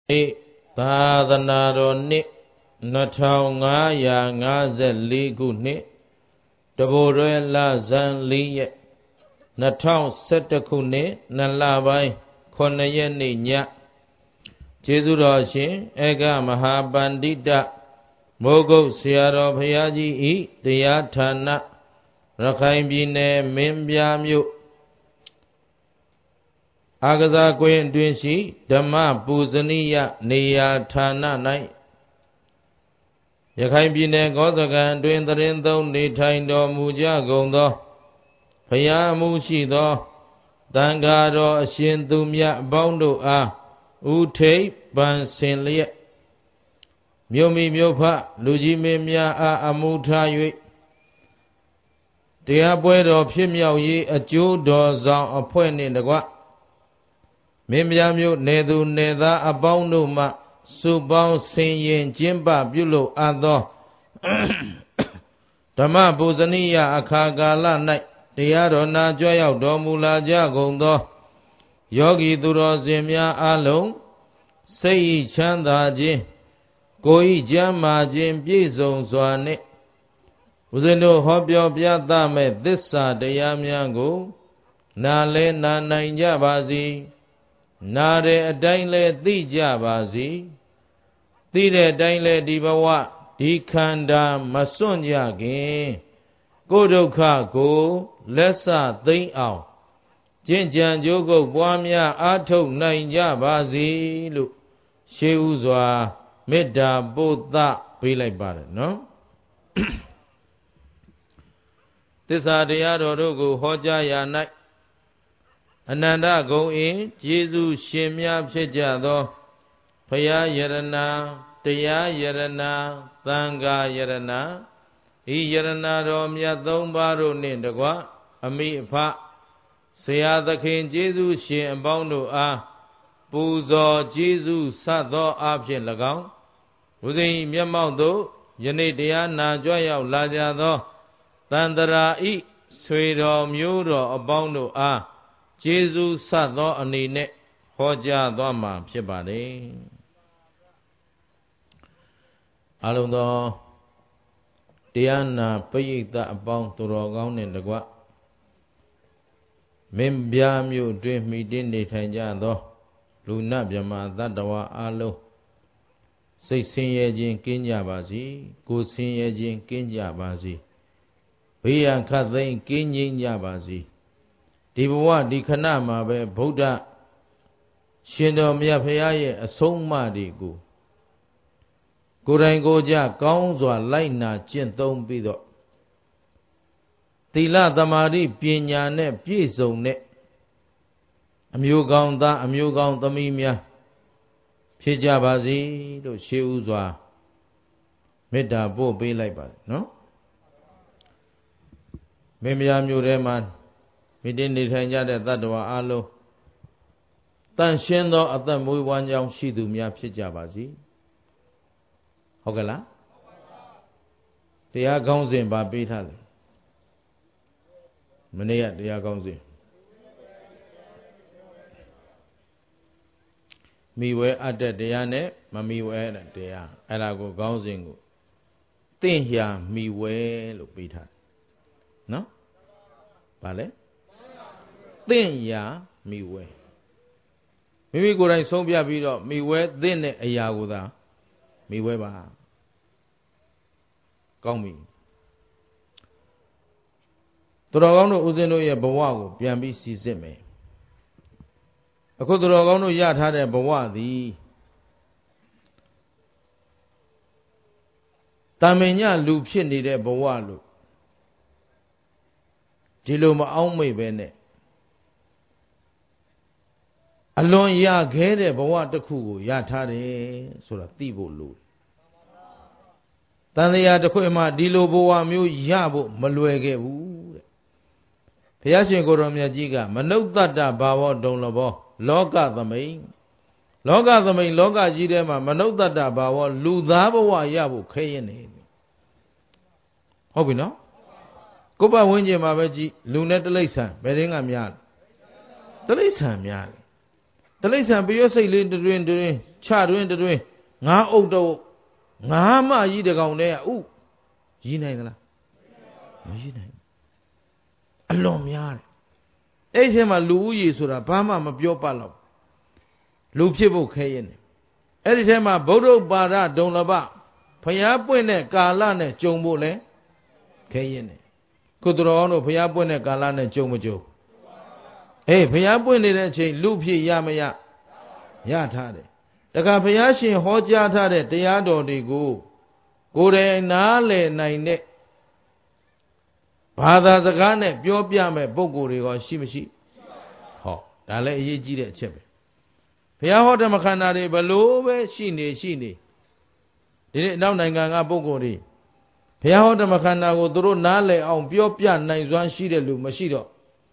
သာသနာတော်နှစ်2554ခုနှစ်တဘိုရဲလဇန်4ရက်2011ခုနှစ်2လပိုင်း9ရက်နေ့ညကျေးဇူးတော်ရှင်ဧကမဟာပန္တိတမိုးကုတ်ဆရာတော်ဘုရားကြီးဤတရားဌာနရခိုင်ပြည်နယ်မင်းပြားမြို့အာကစားကွင်းအတွင်းရှိဓမ္မပူဇနိယနေရာဌာန၌ရခိုင်ပြည်နယ်ကောသကံအတွင်းသတင်းသုံးနေထိုင်တော်မူကြကုန်သောဘုရားမှုရှိသောတန်ဃာတော်အရှင်သူမြတ်အပေါင်းတို့အားဥထိပ်ပန်ဆင်လျက်မြို့မိမြို့ဖလူကြီးမင်းများအားအမှုထား၍တရားပွဲတော်ဖြစ်မြောက်ရေးအကျိုးတော်ဆောင်အဖွဲ့နှင့်တကွမင်းပြားမြို့နယ်သူနယ်သားအပေါင်းတို့မှစုပေါင်းဆင်ရင်ကျင်းပပြုလုပ်အပ်သောဓမ္မပူဇနိယအခါကာလ၌တရားတော်နာကြွရောက်တော်မူလာကြကုန်သောယောဂီသူတော်စင်များအားလုံးစိတ်ဤချမ်းသာခြင်းကိုယ်ဤကျမ်းမာခြင်းပြည့်စုံစွာနှင့်ဦးဇင်းတို့ဟောပြောပြသမဲ့သစ္စာတရားများကိုနာလဲနာနိုင်ကြပါစေနာတဲ့အတိုင်းလဲသိကြပါစေသိတဲ့အတိုင်းလဲဒီဘဝဒီခန္ဓာမစွန့်ကြခင်ကိုယ်ဒုက္ခကိုလက်ဆသိမ့်အောင်ကျင့်ကြံကြိုးကုပ်ပွားများအားထုတ်နိုင်ကြပါစေလို့ရှေးဥစွာမေတ္တာပို့သပေးလိုက်ပါတယ်နော်သစ္စာတရားတော်တို့ကိုဟောကြားရာ၌အနန္တဂုဏ်အင်းကျေးဇူးရှင်များဖြစ်ကြသောဘုရားယရဏတရားယရဏသံဃာယရဏဤယရဏတော်မြတ်သုံးပါးတို့နှင့်တကွအမိအဖဆရာသခင်ကျေးဇူးရှင်အပေါင်းတို့အားပူဇော်ကျေးဇူးဆတ်သောအားဖြင့်၎င်းဘုဇင်မျက်မှောက်သို့ယနေ့တရားနာကြွရောက်လာကြသောတန်တရာဤဆွေတော်မျိုးတော်အပေါင်းတို့အားကျေးဇူးဆတ်သောအနေနဲ့ဟောကြားသွားမှာဖြစ်ပါတယ်အလုံးသောတရားနာပရိသတ်အပေါင်းသူတော်ကောင်းနှင့်တကွမင်းပြားမြို့တွင်မိတင်းနေထိုင်ကြသောလူနာမြမသတ္တဝါအလုံးစိတ်ဆင်းရဲခြင်းကင်းကြပါစေကိုယ်ဆင်းရဲခြင်းကင်းကြပါစေဘေးရန်ခတ်သိမ်းကင်းငြိမ်းကြပါစေဒီဘဝဒီခဏမှာပဲဗုဒ္ဓရှင်တော်မြတ်ဖရာရဲ့အဆုံးအမတွေကိုကိုယ်တိုင်ကိုယ်ကြကောင်းစွာလိုက်နာကျင့်သုံးပြီးတော့သီလသမာဓိပညာနဲ့ပြည့်စုံတဲ့အမျိုးကောင်းသားအမျိုးကောင်းသမီးများဖြစ်ကြပါစေလို့ရှေးဥစွာမေတ္တာပို့ပေးလိုက်ပါတယ်နော်မင်းများမျိုးထဲမှာမိတင်းနေထိုင်ကြတဲ့တ attva အလုံးတန်ရှင်းသောအသက်မွေးဝမ်းကြောင်းရှိသူများဖြစ်ကြပါစေဟုတ်ကဲ့လားတရားကောင်းစဉ်ပါပေးထားတယ်မနေ့ကတရားကောင်းစဉ်မိဝဲအပ်တဲ့တရားနဲ့မမိဝဲတဲ့တရားအဲ့ဒါကိုကောင်းစဉ်ကိုတင့်ရာမိဝဲလို့ပေးထားတယ်နော်ဗာလဲသင့်ရာမိဝဲမိမိကိုယ်တိုင်ဆုံးဖြတ်ပြီးတော့မိဝဲသင့်တဲ့အရာကိုသာမိဝဲပါကောင်းပြီသူတော်ကောင်းတို့ဦးဇင်းတို့ရဲ့ဘဝကိုပြန်ပြီးစီစစ်မယ်အခုသူတော်ကောင်းတို့ရထားတဲ့ဘဝသည်တာမင်ညလူဖြစ်နေတဲ့ဘဝလို့ဒီလိုမအောင်မိပဲနဲ့အလွန်ရခဲတဲ့ဘဝတစ်ခုကိုရထားတယ်ဆိုတာသိဖို့လိုတယ်တန်တရားတစ်ခွေမှဒီလိုဘဝမျိုးရဖို့မလွယ်ခဲ့ဘူးတဲ့ဘုရားရှင်ကိုယ်တော်မြတ်ကြီးကမနုဿတ္တဘာဝဒုံလဘောလောကသမိန်လောကသမိန်လောကကြီးထဲမှာမနုဿတ္တဘာဝလူသားဘဝရဖို့ခဲရင်နေဟုတ်ပြီနော်ကိုယ်ပတ်ဝန်းကျင်မှာပဲကြည့်လူနဲ့တိရစ္ဆာန်ဘယ်ရင်းကများတိရစ္ဆာန်များတတိဆံပယောစိတ်လေးတွင်ချတွင်ငါးအုပ်တော့ငါးမကြီးတကောင်တည်းကဥရည်နိုင်သလားမရည်နိုင်အလွန်များတယ်အဲ့ဒီမှာလူဦးရေဆိုတာဘာမှမပြောပတ်တော့လူဖြစ်ဖို့ခဲရင်တယ်အဲ့ဒီထဲမှာဗုဒ္ဓပါဒဒုံလဘဘုရားပွင့်တဲ့ကာလနဲ့ကြုံဖို့လဲခဲရင်တယ်ခုတော်အောင်တို့ဘုရားပွင့်တဲ့ကာလနဲ့ကြုံမကြုံအေးဘုရားပွင့်နေတဲ့အချိန်လူဖြစ်ရမရထားတယ်တခါဘုရားရှင်ဟောကြားထားတဲ့တရားတော်တွေကိုကိုယ်တိုင်နားလည်နိုင်တဲ့ဘာသာစကားနဲ့ပြောပြမဲ့ပုဂ္ဂိုလ်တွေကရှိမရှိဟောဒါလည်းအရေးကြီးတဲ့အချက်ပဲဘုရားဟောဓမ္မခန္ဓာတွေဘလို့ပဲရှိနေဒီနေ့နောက်နိုင်ငံကပုဂ္ဂိုလ်တွေဘုရားဟောဓမ္မခန္ဓာကိုသူတို့နားလည်အောင်ပြောပြနိုင်စွမ်းရှိတဲ့လူမရှိတော့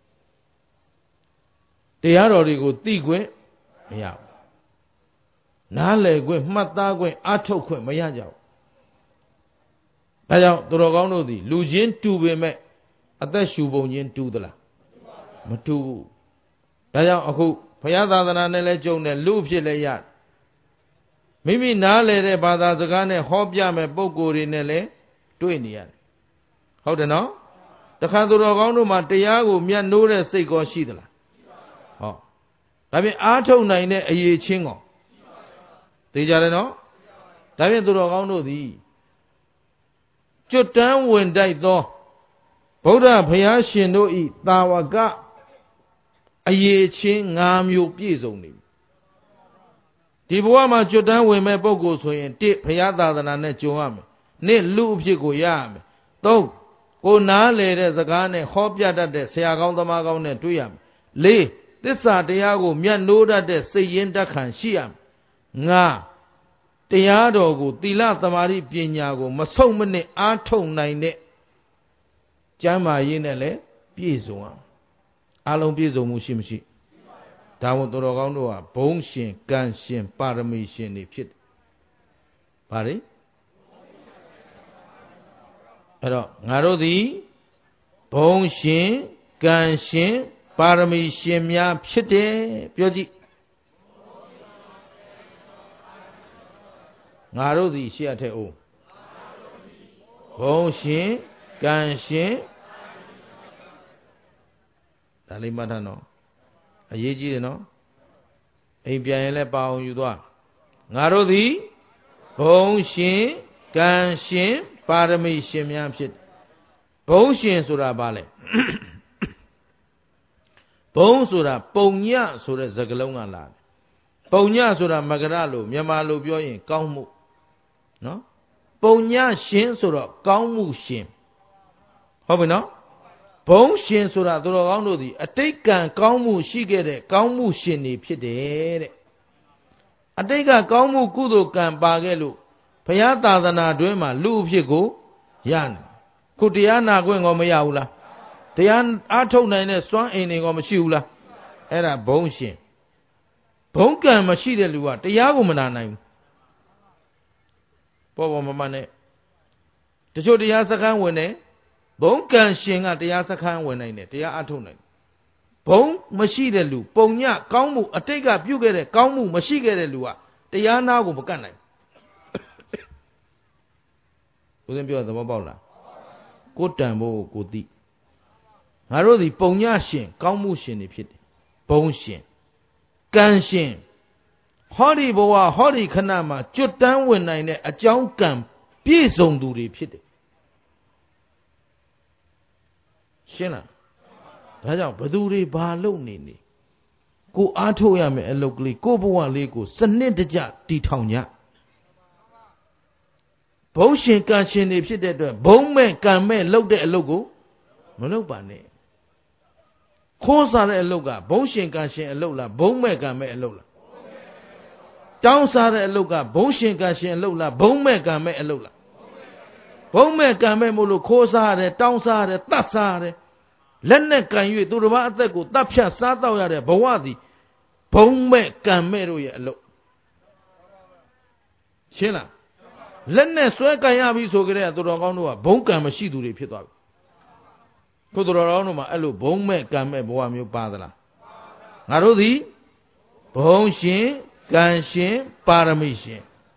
တရားတော်တွေကိုသိခွင့်မရဘူးနားလည်ခွင့်မှတ်သားခွင့်အားထုတ်ခွင့်မရကြဘူးဒါကြောင့်သူတော်ကောင်းတို့သည်လူချင်းတူပေမဲ့အသက်ရှူပုံချင်းတူသလားမတူဘူးဒါကြောင့်အခုဘုရားသာသနာနဲ့လည်းကြုံတယ်လူဖြစ်လည်းရတယ်မိမိနားလည်တဲ့ဘာသာစကားနဲ့ဟောပြမဲ့ပုံကိုယ်တွေနဲ့လည်းတွေ့နေရတယ်ဟုတ်တယ်နော်တခါသူတော်ကောင်းတို့မှာတရားကိုမြတ်နိုးတဲ့စိတ်ကောရှိသလားဟောဒါပြင်အားထုတ်နိုင်တဲ့အရေးချင်းကောသိကြတယ်နော်ဒါပြင်သူတော်ကောင်းတို့သည်ကျွတ်တန်းဝင်တိုက်သောဗုဒ္ဓဘုရားရှင်တို့ဤတာဝကအရေးချင်း၅မျိုးပြည့်စုံနေပြီဒီဘဝမှာကျွတ်တန်းဝင်မဲ့ပုဂ္ဂိုလ်ဆိုရင်တစ်ဘုရားသာသနာနဲ့ကြုံရမယ်နှစ်လူအဖြစ်ကိုရရမယ်သုံးကိုနားလေတဲ့စကားနဲ့ဟောပြတတ်တဲ့ဆရာကောင်းသမားကောင်းနဲ့တွေ့ရမယ်လေးသစ္စာတရားကိုမြတ်နိုးတတ်တဲ့စိတ်ရင်းတတ်ခံရှိရမယ်ငါတရားတော်ကိုသီလသမာဓိပညာကိုမဆုံးမနစ်အားထုတ်နိုင်တဲ့ကျမ်းမာရေးနဲ့လည်းပြည့်စုံအောင်အလုံးပြည့်စုံမှုရှိမရှိဒါမို့သူတော်ကောင်းတို့ဟာဘုံရှင်ကံရှင်ပါရမီရှင်တွေဖြစ်တယ်။ဘာလဲအဲ့တော့ငါတို့သည်ဘုံရှင်ကံရှင်ပါရမီရှင်များဖြစ်တယ်ပြောကြည့်ငါတို့သည်ရှေ့အထက်အိုးဘုံရှင်ကံရှင်ဒါလေးမှတ်ထားနော်အရေးကြီးတယ်နော်အိမ်ပြန်ရင်လည်းပါအောင်ယူသွားငါတို့သည်ဘုံရှင်ကံရှင်ပါရမီရှင်များဖြစ်ဘုံရှင်ဆိုတာဘာလဲဘုံဆိုတာပုံညဆိုတဲ့စကားလုံးကလာတယ်ပုံညဆိုတာမကရလို့မြန်မာလိုပြောရင်ကောင်းမှုနော်ပုံညရှင်ဆိုတော့ကောင်းမှုရှင်ဟုတ်ပြီနော်ဘုံရှင်ဆိုတာသူတော်ကောင်းတို့သည်အတိတ်ကံကောင်းမှုရှိခဲ့တဲ့ကောင်းမှုရှင်တွေဖြစ်တယ်တဲ့အတိတ်ကကောင်းမှုကုသိုလ်ကံပါခဲ့လို့ဘုရားသာသနာတွင်မှာလူအဖြစ်ကိုရနေခုတရားနာခွင့်ကောမရဘူးလားတရားအားထုတ်နိုင်တဲ့စွမ်းအင်တွေကောမရှိဘူးလားအဲ့ဒါဘုံရှင်ဘုံကံမရှိတဲ့လူကတရားကိုမနာနိုင်ဘူးပေါ်မနဲ့တချို့တရားစခန်းဝင်တယ်ဘုံကံရှင်ကတရားစခန်းဝင်နိုင်တယ်တရားအားထုတ်နိုင်ဘုံမရှိတဲ့လူပုံညကောင်းမှုအတိတ်ကပြုခဲ့တဲ့ကောင်းမှုမရှိခဲ့တဲ့လူကတရားနာကိုမကတ်နိုင်ဦးဇင်းပြောသဘောပေါက်လားကိုတန်ဖို့ကိုသိငါတို့ဒီပုံညရှင်ကောင်းမှုရှင်တွေဖြစ်တယ်ဘုံရှင်ကံရှင်ဟောဒီဘဝဟောဒီခဏမှာကျွတ်တန်းဝင်နိုင်တဲ့အကြောင်းကံပြည့်စုံသူတွေဖြစ်တယ်ရှင်းလားဒါကြောင့်ဘသူတွေဘာလုပ်နေကိုအားထုတ်ရမယ်အလုပ်ကလေးကိုဘဝလေးကိုစနစ်တကျတည်ထောင်ကြဘုံရှင်ကံရှင်တွေဖြစ်တဲ့အတွက်ဘုံမဲ့ကံမဲ့လုပ်တဲ့အလုပ်ကိုမလုပ်ပါနဲ့ခိုးစားတဲ့အလုပ်ကဘုံရှင်ကံရှင်အလုပ်လားဘုံမဲ့ကံမဲ့အလုပ်လားတောင်းစားတဲ့အလုပ်ကဘုံရှင်ကံရှင်အလုပ်လားဘုံမဲ့ကံမဲ့အလုပ်လားဘုံမဲ့ကံမဲ့မို့လို့ခိုးစားရတယ်တောင်းစားရတယ်တတ်စားရတယ်လက်နဲ့ကံ၍သူတစ်ပါးအသက်ကိုတတ်ဖြတ်စားတော့ရတဲ့ဘဝသည်ဘုံမဲ့ကံမဲ့တို့ရဲ့အလုပ်ရှင်းလားလက်နဲ့ဆွဲကံရပြီဆိုကြတဲ့သူတော်ကောင်းတို့ကဘုံကံမရှိသူတွေဖြစ်သွားပြီခုသူတော်ကောင်းတို့မှာအဲ့လိုဘုံမဲ့ကံမဲ့ဘဝမျိုးပါသလားငါတို့သည်ဘုံရှင်ကံရှင်ပါရမီရှင်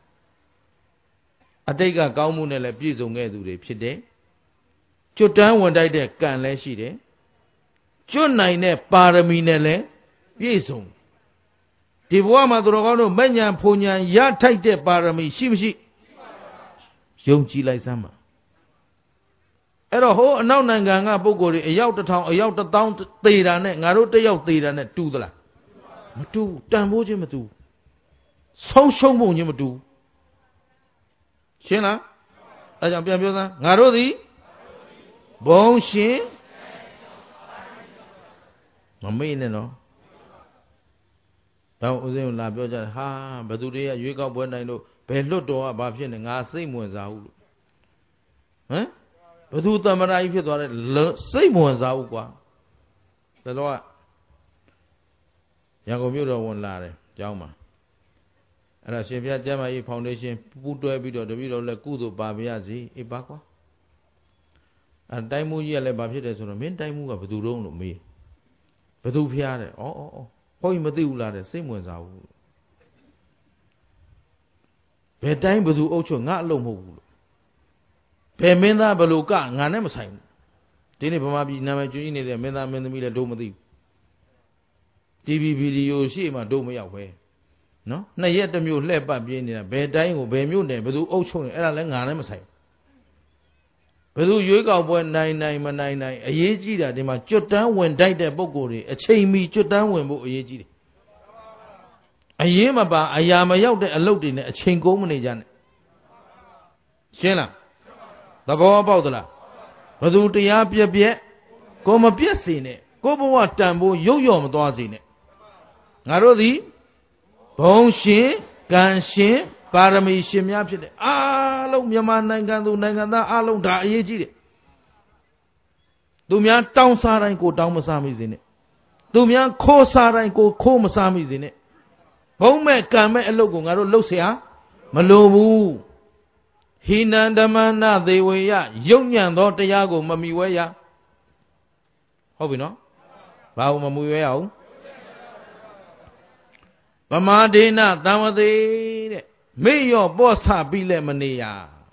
အတိတ်ကကောင်းမှုနဲ့လည်းပြည့်စုံခဲ့သူတွေဖြစ်တယ်ကျွတ်တန်းဝင်တိုက်တဲ့ကံလည်းရှိတယ်ကျွတ်နိုင်တဲ့ပါရမီနဲ့လည်းပြည့်စုံဒီဘဝမှာသူတော်ကောင်းတို့မဲ့ညာဖုန်ညာရထိုက်တဲ့ပါရမီရှိမရှိယုံကြည်လိုက်စမ်းပါအဲ့တော့ဟိုအနောက်နိုင်ငံကပုဂ္ဂိုလ်တွေအယောက်1000အယောက်1000သေတာနဲ့ငါတို့တစ်ယောက်သေတာနဲ့တူသလားမတူတန်ဖိုးခြင်းမတူဆုံးရှုံးပုံခြင်းမတူရှင်းလားအဲကြောင့်ပြန်ပြောစမ်းငါတို့သည်ဘုံရှင်မမေ့နဲ့နော်တော့ဦးဇင်းကလာပြောကြတယ်ဟာဘသူတွေကရွေးကောက်ပွဲနိုင်လို့ဘယ်လွတ်တော်ကဘာဖြစ်နေငါစိတ်မဝင်စားဘူးလို့ဟမ်ဘသူသမ္မတကြီးဖြစ်သွားတယ်စိတ်မဝင်စားဘူးကွာဒါတော့ရန်ကုန်မြို့တော်ဝင်လာတယ်ကျောင်းမှာအဲ့ဒါရှင်ဘုရားကျမ်းမာရေးဖောင်ဒေးရှင်းပူးတွဲပြီးတော့တပည့်တော်လည်းကုသိုလ်ပါပါရစေအေးပါကွာအဲ့တိုင်းမှုကြီးကလည်းဘာဖြစ်တယ်ဆိုတော့မင်းတိုင်းမှုကဘသူတုံးလို့မေးဘသူဖျားတယ်ဩဘုန်းကြီးမသိဘူးလားတဲ့စိတ်ဝင်စားဘူးဘယ်တိုင်းဘသူအုပ်ချုပ်ငါအလုံးမဟုတ်ဘူးလို့ဘယ်မင်းသားဘလို့ကငါနဲ့မဆိုင်ဘူးဒီနေ့ဗမာပြည်နာမည်ကျွင်းကြီးနေတဲ့မင်းသားမင်းသမီးလည်းတို့မသိဘူး TV ဗီဒီယိုရှေ့မှာတို့မရောက်ပဲနော်နှစ်ရက်တစ်မျိုးလှည့်ပတ်ပြင်းနေတာဘယ်တိုင်းကိုဘယ်မြို့နယ်ဘသူအုပ်ချုပ်နေအဲ့ဒါလည်းငါနဲ့မဆိုင်ဘသူရွေးကောက်ပွဲနိုင်မနိုင်အရေးကြီးတာဒီမှာကျွတ်တန်းဝင်တိုက်တဲ့ပုံကိုယ်တွေအချိန်မီကျွတ်တန်းဝင်ဖို့အရေးကြီးတယ်အရေးမပါအရာမရောက်တဲ့အလုပ်တွေနဲ့အချိန်ကုန်မနေကြနဲ့ရှင်းလားသဘောပေါက်သလားဘသူတရားပြက်ကိုမပြက်စေနဲ့ကိုဘဝတန်ဖို့ရုပ်ရော်မသွားစေနဲ့ငါတို့သည်ဘုံရှင်ကံရှင်ပါရမီရှင်များဖြစ်တယ်အားလုံးမြန်မာနိုင်ငံသူနိုင်ငံသားအားလုံးဒါအရေးကြီးတယ်သူများတောင်းစားတိုင်းကိုတောင်းမစားမိစေနဲ့သူများခိုးစားတိုင်းကိုခိုးမစားမိစေနဲ့ဘုံမဲ့ကံမဲ့အလုပ်ကိုငါတို့လုပ်เสียမလိုဘူးဟိနံဓမ္မနာသေဝေယယုံညံ့သောတရားကိုမမီဝဲရဟုတ်ပြီနော်ဘာလို့မမီဝဲရအောင်ဗမာဒေနသံဝတိတဲ့မေ့ရော့ပော့ဆပြီးလဲမနေရ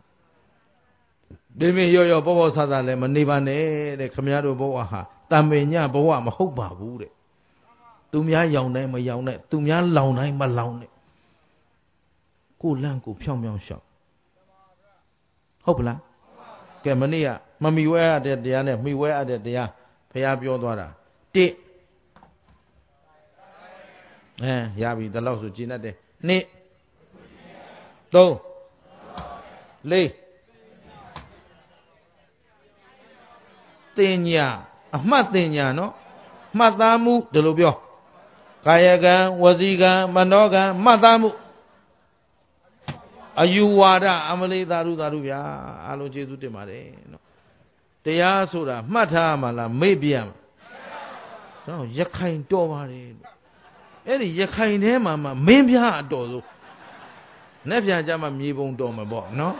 ဒီမေ့ရော့ပော့ဆလည်းမနေပါနဲ့တဲ့ခမည်းတော်ဘဝဟာတံပင်ညဘဝမဟုတ်ပါဘူးတဲ့သူများရောင်တိုင်းမရောင်နဲ့သူများလောင်တိုင်းမလောင်နဲ့ကိုလန့်ကိုဖြောင်းဖြောင်းရှောက်ဟုတ်ပလားကဲမနေ့ကမမီဝဲရတဲ့တရားနဲ့မှီဝဲရတဲ့တရားဘုရားပြောသွားတာ1ရပြီဒီလောက်ဆိုကျင့်တတ်တယ်2 3 4တင်ညာအမှတ်တင်ညာနော်မှတ်သားမှုဒီလိုပြောကာယကံဝစီကံမနောကံမှတ်သားမှုအယူဝါဒအမလေးသာဓုဗျာအားလုံးကျေးဇူးတင်ပါတယ်နော်တရားဆိုတာမှတ်ထားမှလားမေ့ပြမှာနော်ရခိုင်တော်ပါတယ်အဲ့ဒီရခိုင်ထဲမှာမင်းပြားအတော်ဆုံးနဲ့ပြန်ကြမှာမြေပုံတော်မှာပေါ့နော်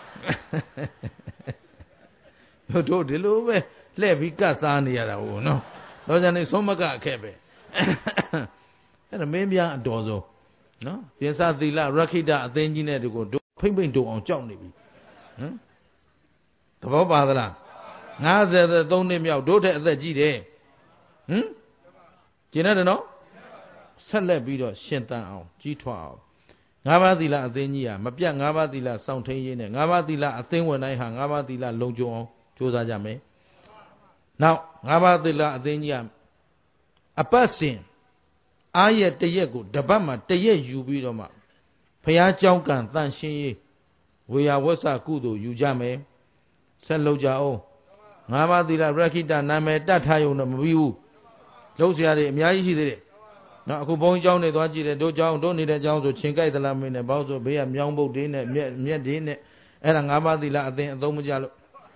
တို့ဒီလိုပဲလှည့်ပြီးကတ်စားနေရတာဟုတ်နော်တော့ကြနေဆုံးမကအခက်ပဲအဲ့ဒါမင်းပြားအတော်ဆုံးနော်ပြင်စသီလရခိတအသိကြီးနဲ့ဒီကိုတို့ဖိမ့်ဖိမ့်တုံအောင်ကြောက်နေပြီဟမ်သဘောပါသလား53နှစ်မြောက်တို့တဲ့အသက်ကြီးတယ်ဟမ်ကျင်ရတယ်နော်ဆက်လက်ပြီးတော့ရှင်သန်အောင်ကြီးထွားအောင်5ပါးသီလအသိကြီးဟာမပြတ်5ပါးသီလစောင့်ထိန်ရေးနဲ့5ပါးသီလအသိဝင်တိုင်းဟာ5ပါးသီလလုံခြုံအောင်ကြိုးစားကြမယ်နောက်5ပါးသီလအသိကြီးဟာအပတ်စဉ်အားရတရက်ကိုတပတ်မှာတရက်ယူပြီးတော့မှဘုရားကြောင်းကံတန်ရှင်းရေးဝေယဝဆကုသိုလ်ယူကြမယ်ဆက်လုပ်ကြအောင်5ပါးသီလရခိတနာမည်တတ်ထားရုံတော့မပြီးဘူးလုပ်စရာတွေအများကြီးရှိသေးတယ်နော်အခုဘုန်းကြီးကျောင်းတွေသွားကြည့်တယ်တို့ကျောင်းတို့နေတဲ့ကျောင်းဆိုချင်းကြိုက်သလားမင်းနဲ့ဘောက်ဆိုဘေးကမြောင်းပုတ်တွေနဲ့မြက်တွေနဲ့အဲ့ဒါ5ပါးသီလအသင်အသုံးမကျလို့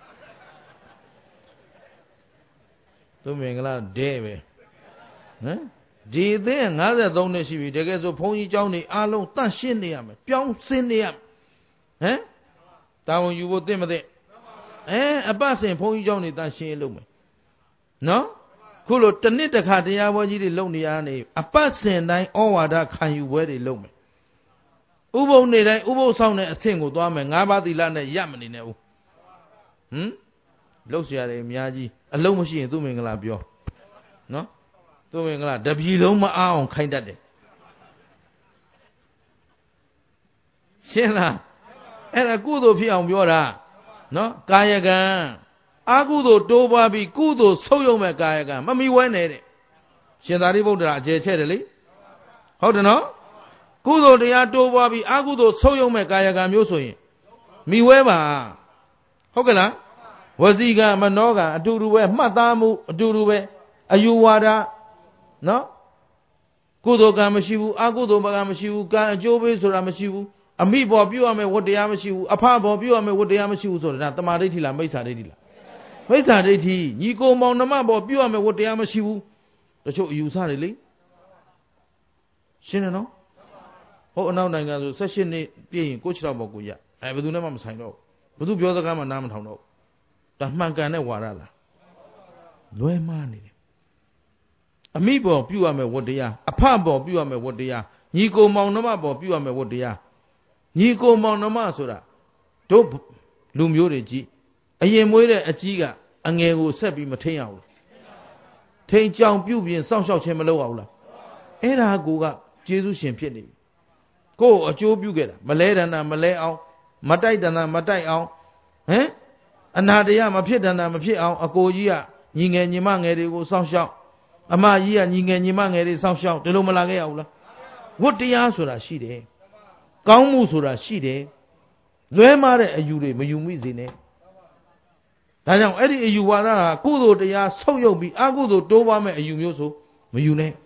သူမင်္ဂလာဒဲပဲဟမ်ဒီအသင်53နှစ်ရှိပြီတကယ်ဆိုဘုန်းကြီးကျောင်းတွေအားလုံးတန့်ရှင်းနေရမယ်ပြောင်းစင်းနေရမယ်ဟမ်တာဝန်ယူဖို့သိမသိအပတ်စဉ်ဘုန်းကြီးကျောင်းတွေတန့်ရှင်းလုပ်မယ်နော်ခုလိုတစ်နှစ်တစ်ခါတရားပွဲကြီးတွေလုပ်နေရနေအပတ်စဉ်တိုင်းဩဝါဒခံယူပွဲတွေလုပ်မယ်ဥပုပ်နေ့တိုင်းဥပုပ်ဆောင်တဲ့အဆင့်ကိုသွားမယ်၅ပါးသီလနဲ့ရမနေနဲ့ဦးလှုပ်ရှားတယ်အများကြီးအလုံးမရှိရင်သူ့မင်္ဂလာပြောနော်သူ့မင်္ဂလာတပြည်လုံးမအားအောင်ခိုင်းတတ်တယ်ရှင်းလားအဲ့ဒါကုသိုလ်ဖြစ်အောင်ပြောတာနော်ကာယကံအကုသိုလ်တိုးပွားပြီးကုသိုလ်ဆုပ်ယုံမဲ့ကာယကံမမီဝဲနဲ့တဲ့ရှင်သာရိပုတ္တရာအကျယ်ချဲ့တယ်လေဟုတ်တယ်နော်ကုသိုလ်တရားတိုးပွားပြီးအကုသိုလ်ဆုပ်ယုံမဲ့ကာယကံမျိုးဆိုရင်မိဝဲပါဟုတ်ကဲ့လားဝစီကံမနောကံအတူတူပဲမှတ်သားမှုအတူတူပဲအယူဝါဒနော်ကုသိုလ်ကံမရှိဘူးအကုသိုလ်ကံမရှိဘူးကံအကျိုးပေးဆိုတာမရှိဘူးအမိဘောပြုရမယ်ဝတ္တရားမရှိဘူးအဖဘောပြုရမယ်ဝတ္တရားမရှိဘူးဆိုတာတမာဒိဋ္ဌိလားမိစ္ဆာဒိဋ္ဌိလားမိစ္ဆာဒိဋ္ဌိညီကိုမောင်နှမဘောပြုရမယ်ဝတ္တရားမရှိဘူးတချို့အယူဆတွေလေရှင်းတယ်နော်ဟုတ်အနောက်နိုင်ငံဆို18နှစ်ပြည့်ရင်ကိုယ့်ခြေထောက်ပေါ်ကိုရဘယ်သူနဲ့မှမဆိုင်တော့ဘယ်သူပြောစကားမှနားမထောင်တော့ဒါမှန်ကန်တဲ့ဝါဒလားလွဲမှားနေတယ်အမိဘောပြုရမယ်ဝတ္တရားအဖဘောပြုရမယ်ဝတ္တရားညီကိုမောင်နှမဘောပြုရမယ်ဝတ္တရားညီကိုမောင်နှမဆိုတာတို့လူမျိုးတွေကြီးအရင်မွေးတဲ့အကြီးကအငယ်ကိုဆက်ပြီးမထိန်ရဘူးထိန်ကြောင်ပြုတ်ပြင်စောင့်ရှောက်ခြင်းမလုပ်အောင်လားအဲ့ဒါကိုကကျေးဇူးရှင်ဖြစ်နေပြီကိုယ်အကျိုးပြုခဲ့တာမလဲတဏ္ဍမလဲအောင်မတိုက်တဏ္ဍမတိုက်အောင်အနာတရားမဖြစ်တဏ္ဍမဖြစ်အောင်အကိုကြီးကညီငယ်ညီမငယ်တွေကိုစောင့်ရှောက်အမကြီးကညီငယ်ညီမငယ်တွေစောင့်ရှောက်ဒီလိုမလာခဲ့ရဘူးလားဝတ္တရားဆိုတာရှိတယ်ကောင်းမှုဆိုတာရှိတယ်လွဲမှားတဲ့အယူတွေမယူမိစေနဲ့ဒါကြောင့်အဲ့ဒီအယူဝါဒဟာကုသိုလ်တရားဆုပ်ယုပ်ပြီးအကုသိုလ်တိုးပွားမဲ့အယူမျိုးဆိုမယူနဲ့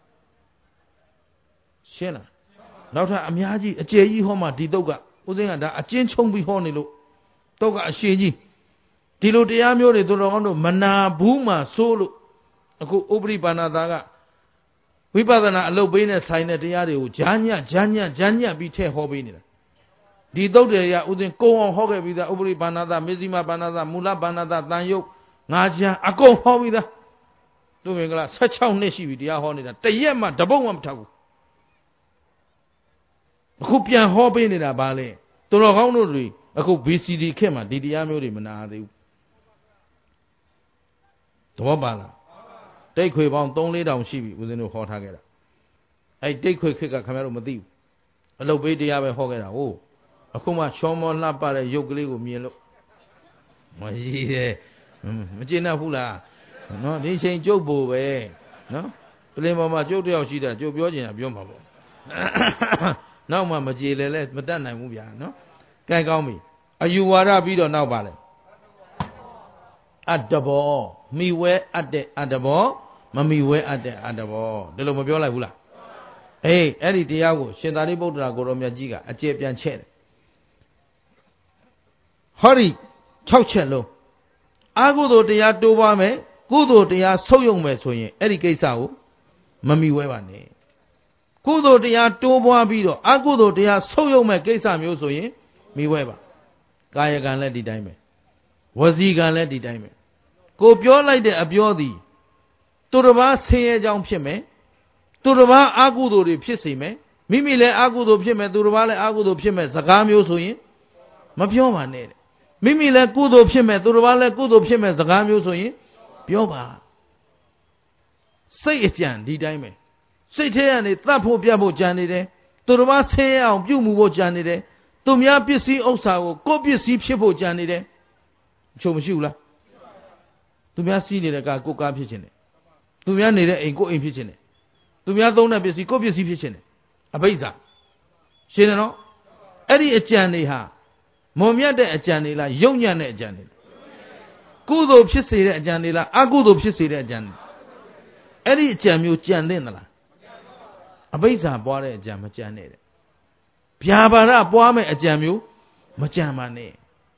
ရှင်းလားနောက်ထပ်အများကြီးအကျယ်ကြီးဟောမှဒီတုတ်ကဦးစင်းကဒါအကျဉ်းချုံပြီးဟောနေလို့တုတ်ကအရှည်ကြီးဒီလိုတရားမျိုးတွေသူတော်ကောင်းတို့မနာဘူးမှစိုးလို့အခုဥပရိပါဏတာကဝိပဿနာအလုပ်ပေးနဲ့ဆိုင်တဲ့တရားတွေကိုဂျာညံ့ပြီးထည့်ဟောပေးနေတာဒီတုတ်တွေကဥစဉ်ကိုအောင်ဟောခဲ့ပြီးသားဥပရိပါဏတာမေဇိမပါဏတာမူလပါဏတာတန်ယုတ်ငါးချမ်းအကုန်ဟောပြီးသားသူမင်္ဂလာ16နှစ်ရှိပြီတရားဟောနေတာတရက်မှတပုတ်မှမထဘူးအခုပြန်ဟောပေးနေတာဗာလေသူတော်ကောင်းတို့တွေအခု VCD ခေတ်မှာဒီတရားမျိုးတွေမနာသေးဘူးသဘောပါလားတိတ်ခွေပေါင်း 3-4 တောင်ရှိပြီဦးဇင်းတို့ဟောထားခဲ့တာအဲ့တိတ်ခွေခေတ်ကခင်ဗျားတို့မသိဘူးအလုပ်ပေးတရားပဲဟောခဲ့တာဟုတ်အခုမှချောမောလှပတဲ့ရုပ်ကလေးကိုမြင်လို့မကြီးတယ်မကျေနပ်ဘူးလားနော်ဒီချိန်ကျုပ်ဖို့ပဲနော်ပလင်ပေါ်မှာကျုပ်တယောက်ရှိတာကျုပ်ပြောချင်တာပြောမှာပေါ့နောက်မှမကြေလဲလဲမတတ်နိုင်ဘူးဗျာနော်ကဲကောင်းပြီအယူဝါဒပြီးတော့နောက်ပါလဲအတ္တဘောမိဝဲအပ်တဲ့အတ္တဘောမမိဝဲအပ်တဲ့အတ္တဘောဒီလိုမပြောလိုက်ဘူးလားအေးအဲ့ဒီတရားကိုရှင်သာရိပုတ္တရာကိုရောမြတ်ကြီးကအကျေပြန်ချဲ့တယ်ဟောဒီ6ချက်လုံးအာဟုသောတရားတိုးပွားမယ်ကုသိုလ်တရားဆုပ်ယုံမယ်ဆိုရင်အဲ့ဒီကိစ္စကိုမမိဝဲပါနဲ့ကုသိုလ်တရားတိုးပွားပြီးတော့အကုသိုလ်တရားဆုပ်ယုံမဲ့ကိစ္စမျိုးဆိုရင်မိဝဲပါကာယကံလည်းဒီတိုင်းပဲဝစီကံလည်းဒီတိုင်းပဲကိုပြောလိုက်တဲ့အပြောသည်သူတစ်ပါးဆင်းရဲကြောင်းဖြစ်မယ်သူတစ်ပါးအကုသိုလ်တွေဖြစ်စေမယ်မိမိလည်းအကုသိုလ်ဖြစ်မယ်သူတစ်ပါးလည်းအကုသိုလ်ဖြစ်မယ်စကားမျိုးဆိုရင်မပြောပါနဲ့တဲ့မိမိလည်းကုသိုလ်ဖြစ်မယ်သူတစ်ပါးလည်းကုသိုလ်ဖြစ်မယ်စကားမျိုးဆိုရင်ပြောပါစိတ်အကြံဒီတိုင်းပဲစိတ်ထဲကနေတတ်ဖို့ပြတ်ဖို့ကြံနေတယ်သူတစ်ပါးဆင်းရဲအောင်ပြုမှုဖို့ကြံနေတယ်သူများပစ္စည်းဥစ္စာကိုကိုယ့်ပစ္စည်းဖြစ်ဖို့ကြံနေတယ်အချို့မရှိဘူးလားသူများစီးနေတဲ့ကားကိုယ်ကားဖြစ်ခြင်းတယ်သူများနေတဲ့အိမ်ကိုယ်အိမ်ဖြစ်ခြင်းတယ်သူများသုံးတဲ့ပစ္စည်းကိုယ့်ပစ္စည်းဖြစ်ခြင်းတယ်အဘိဇ္ဇာရှင်းတယ်နော်အဲ့ဒီအကြံတွေဟာမွန်မြတ်တဲ့အကြံတွေလားယုံညံ့တဲ့အကြံတွေလားကုသိုလ်ဖြစ်စေတဲ့အကြံတွေလားအကုသိုလ်ဖြစ်စေတဲ့အကြံတွေအဲ့ဒီအကြံမျိုးကြံသင့်သလားအဘိဇ္ဇာပွားတဲ့အကြံမကြံနဲ့တဲ့ဗျာပါဒပွားမဲ့အကြံမျိုးမကြံပါနဲ့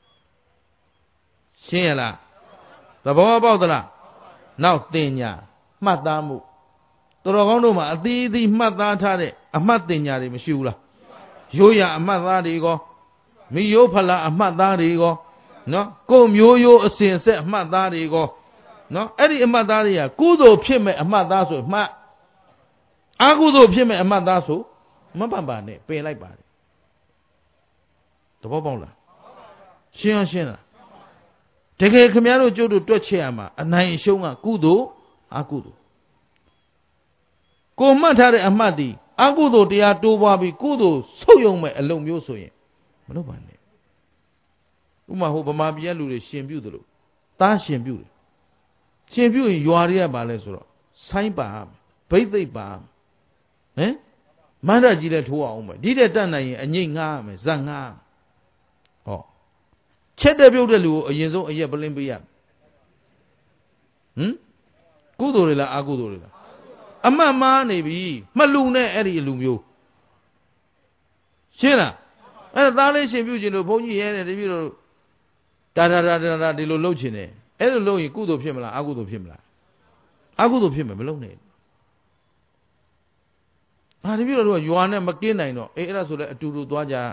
ရှင်းရလားသဘောပေါက်သလားနောက်တင်ညာမှတ်သားမှုသူတော်ကောင်းတို့မှာအသီးသီးမှတ်သားထားတဲ့အမှတ်တင်ညာတွေမရှိဘူးလားရိုးရအမှတ်သားတွေကောမိယိုးဖလာအမှတ်သားတွေကောနော်ကိုမျိုးရိုးအစဉ်ဆက်အမှတ်သားတွေကောနော်အဲ့ဒီအမှတ်သားတွေကကုသိုလ်ဖြစ်မဲ့အမှတ်သားဆိုမှတ်အကုသိုလ်ဖြစ်မဲ့အမှတ်သားဆိုမပတ်ပါနဲ့ပယ်လိုက်ပါတယ်သဘောပေါက်လားရှင်းလားတကယ်ခင်ဗျားတို့ကျုပ်တို့တွက်ချက်ရမှာအနိုင်အရှုံးကကုသိုလ်အကုသိုလ်ကိုမှတ်ထားတဲ့အမှတ်ဒီအကုသိုလ်တရားတိုးပွားပြီးကုသိုလ်ဆုတ်ယုံမဲ့အလုံးမျိုးဆိုရင်မလုပ်ပါနဲ့ဥမာဟိုဗမာပြည်လူတွေရှင်ပြုသလိုသားရှင်ပြုတယ်ရှင်ပြုရင်ရွာတွေကပါလဲဆိုတော့ဆိုင်းပါဗိသိက်ပါဟမ်မန္တကြီးလည်းထိုးအောင်မယ်ဒီတဲ့တတ်နိုင်ရင်အငိတ်ငားမယ်ဇက်ငားဟောချက်တဲ့ပြုတ်တဲ့လူကိုအရင်ဆုံးအရက်ပလင်းပေးရကုသိုလ်တွေလားအကုသိုလ်တွေလားအမှတ်မှားနေပြီမလူနဲ့အဲ့ဒီအလူမျိုးရှင်းလားအဲ့ဒါသားလေးရှင်ပြုခြင်းလို့ဘုန်းကြီးရဲတယ်တပည့်တော်တာဒီလိုလှုပ်ခြင်းတယ်အဲ့လိုလုပ်ရင်ကုသိုလ်ဖြစ်မလားအကုသိုလ်ဖြစ်မလားအကုသိုလ်ဖြစ်မယ်မလုပ်နဲ့တပည့်တော်တို့ကရွာနဲ့မကင်းနိုင်တော့အဲ့ဒါဆိုလဲအတူတူသွားကြ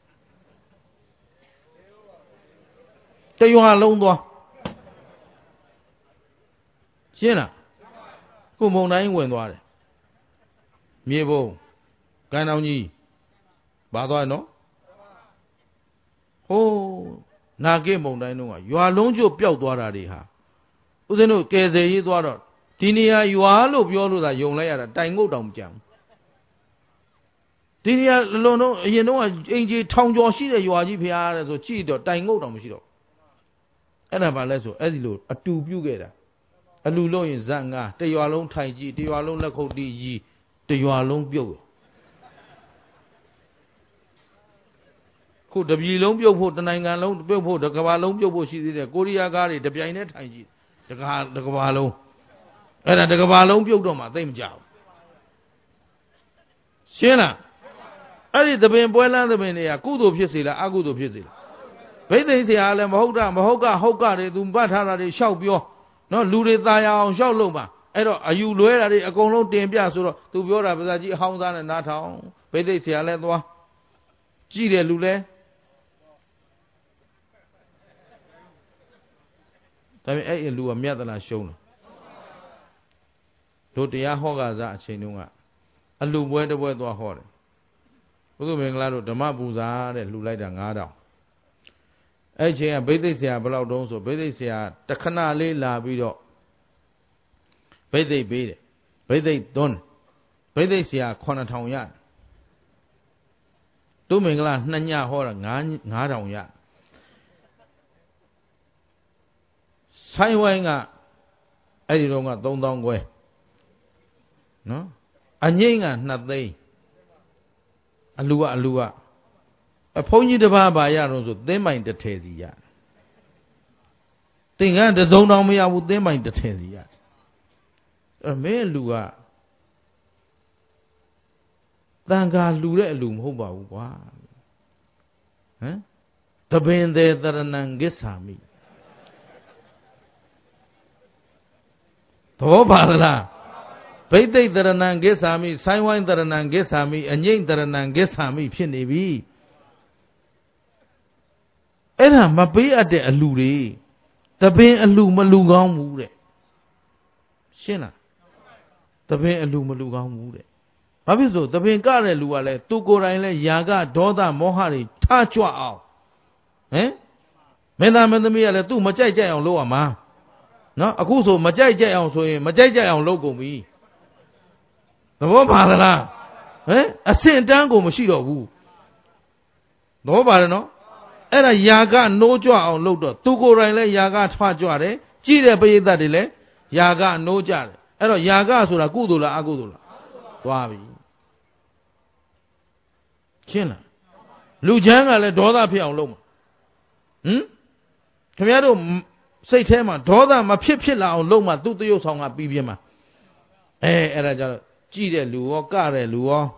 တရွာလုံးသွားရှင်းလားကိုမုံတိုင်းဝင်သွားတယ်မြေဘုံကန်တောင်ကြီးပါသွားနော်ဟိုးနာကိမုံတိုင်းတော့ရွာလုံးကျွတ်ပျောက်သွားတာတွေဟာဦးဇင်းတို့ကယ်ဆယ်ရေးသွားတော့ဒီနေရာရွာလို့ပြောလို့သာယုံလိုက်ရတာတိုင်ငုတ်တောင်မကြံဒီနေရာလွန်တော့အရင်တော့အင်ကြီးထောင်ကျော်ရှိတဲ့ရွာကြီးဖျားတယ်ဆိုကြည့်တော့တိုင်ငုတ်တောင်မရှိတော့အဲ့ဒါဘာလဲဆိုအဲ့ဒီလိုအတူပြုခဲ့တာအလူလို့ရင်ဇက်ငါတရွာလုံးထိုင်ကြည့်တရွာလုံးလက်ခုပ်တီးကြီးတရွာလုံးပြုတ်ခုတပြည်လုံးပြုတ်ဖို့တနိုင်ငံလုံးပြုတ်ဖို့တကဘာလုံးပြုတ်ဖို့ရှိသေးတယ်ကိုရီးယားကားတွေတပြိုင်တည်းထိုင်ကြည့်တကဘာလုံးအဲ့ဒါတကဘာလုံးပြုတ်တော့မှသိမကြဘူးရှင်းလားအဲ့ဒီသပင်ပွဲလန်းသပင်တွေကကုသိုလ်ဖြစ်စေလားအကုသိုလ်ဖြစ်စေလားဘိသိက်ဆရာလည်းမဟုတ်တာမဟုတ်ကဟုတ်ကတွေသူပတ်ထားတာတွေရှောက်ပြောနော်လူတွေตายအောင်ရှောက်လို့ပါအဲ့တော့အယူလွဲတာတွေအကုန်လုံးတင်ပြဆိုတော့သူပြောတာပါဇာကြီးအဟောင်းသားနဲ့နားထောင်ဘိသိက်ဆရာလည်းသွားကြည့်တယ်လူလည်းဒါပေမဲ့အဲ့လူကမြတ်သလားရှုံးလားတို့တရားဟောကစားအချိန်တုန်းကအလူပွဲတစ်ပွဲသွားဟောတယ်ဘုသူမင်္ဂလာတို့ဓမ္မပူဇာတဲ့လှူလိုက်တာ9000အဲ့ချိန်ကဘိသိက်ဆရာဘယ်လောက်တုံးဆိုဘိသိက်ဆရာတခဏလေးလာပြီးတော့ဘိသိက်ပေးတယ်ဘိသိက်သွန်းဘိသိက်ဆရာ9000ရတယ်သူမင်္ဂလာ2ညဟောတာ9000ရဆိုင်ဝိုင်းကအဲ့ဒီတော့က3000ခွဲနော်အငိမ့်က2သိန်းအလူကဘုန်းကြီးတစ်ပါးပါရတော့ဆိုသင်းပိုင်တစ်ထည်စီရသင်္ကန်းတစ်စုံတောင်မရဘူးသင်းပိုင်တစ်ထည်စီရအဲ့မဲလူကတန်ခါလူတဲ့အလူမဟုတ်ပါဘူးကွာဟမ်သပင်သေးတရဏံဂစ္ဆာမိဘောပါလားဘိသိက်တရဏံဂစ္ဆာမိဆိုင်ဝိုင်းတရဏံဂစ္ဆာမိအငိမ့်တရဏံဂစ္ဆာမိဖြစ်နေပြီအဲ့ဒါမပေးအပ်တဲ့အလူတွေတပင်အလူမလူကောင်းဘူးတဲ့ရှင်းလားတပင်အလူမလူကောင်းဘူးတဲ့ဘာဖြစ်လို့တပင်ကတဲ့လူကလည်းသူကိုယ်တိုင်လည်းຢာကဒေါသမောဟတွေထားကြွအောင်ဟမ်မင်းသားမင်းသမီးကလည်းသူ့မကြိုက်ကြအောင်လုပ်ရမှာနော်အခုဆိုမကြိုက်ကြအောင်ဆိုရင်မကြိုက်ကြအောင်လုပ်ကုန်ပြီသဘောပါလားဟမ်အဆင့်တန်းကိုမရှိတော့ဘူးသဘောပါတယ်နော်အဲ့ဒါຢာကနိုးကြွအောင်လုပ်တော့သူကိုယ်တိုင်လည်းຢာကထွားကြွတယ်ကြည့်တဲ့ပရိသတ်တွေလည်းຢာကနိုးကြတယ်အဲ့တော့ຢာကဆိုတာကုသိုလ်လားအကုသိုလ်လားသွားပြီရှင်းလားလူချမ်းကလည်းဒေါသဖြစ်အောင်လုပ်မှာခင်ဗျားတို့စိတ်ထဲမှာဒေါသမဖြစ်လာအောင်လုပ်မှသူ့တရုပ်ဆောင်ကပြီးပြင်းမှာအဲ့ဒါကြတော့ကြည့်တဲ့လူရောကတဲ့လူရော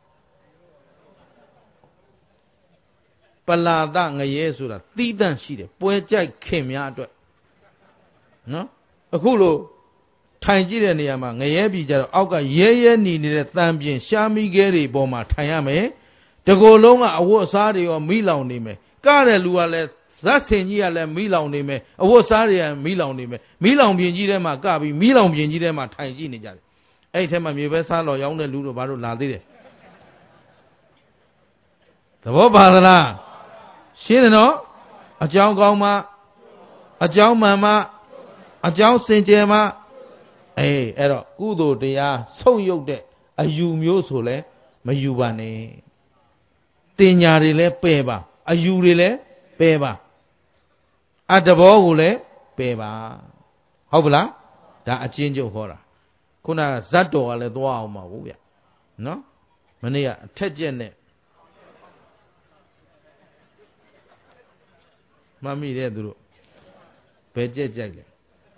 ပလာဒငရဲဆိုတာသီးသန့်ရှိတယ်ပွဲကြိုက်ခင်များအတွက်နော်အခုလိုထိုင်ကြည့်တဲ့နေရာမှာငရဲပြည်ကြတော့အောက်ကရဲနီနေတဲ့တန်ပြင်ရှားမိခဲတွေပေါ်မှာထိုင်ရမယ်တကိုယ်လုံးကအဝတ်အစားတွေရောမိလောင်နေမယ်ကတဲ့လူကလည်းဇတ်စင်ကြီးကလည်းမီးလောင်နေမယ်အဝတ်စားတွေကမီးလောင်နေမယ်မီးလောင်ပြင်ကြီးထဲမှာကပြီးမီးလောင်ပြင်ကြီးထဲမှာထိုင်ကြည့်နေကြတယ်အဲ့ထဲမှာမြေပဲစားလော်ရောင်းတဲ့လူတို့ဘာလို့လာသေးတယ်သဘောပါသလားရှင်းတယ်နော်အကြောင်းကောင်းမှအကြောင်းမှန်မှအကြောင်းစင်ကြယ်မှအဲ့တော့ကုသိုလ်တရားဆုံးယုတ်တဲ့အယူမျိုးဆိုလဲမယူပါနဲ့တင်ညာတွေလည်းပယ်ပါအယူတွေလည်းပယ်ပါအတ္တဘောကိုလည်းပယ်ပါဟုတ်ပလားဒါအချင်းချုပ်ဟောတာခုနကဇတ်တော်ကလည်းသွားအောင်ပါဘူးဗျနော်မနေ့ကအထက်ကျက်နဲ့မမိတဲ့သူတို့ဘယ်ကျက်ကြိုက်လဲ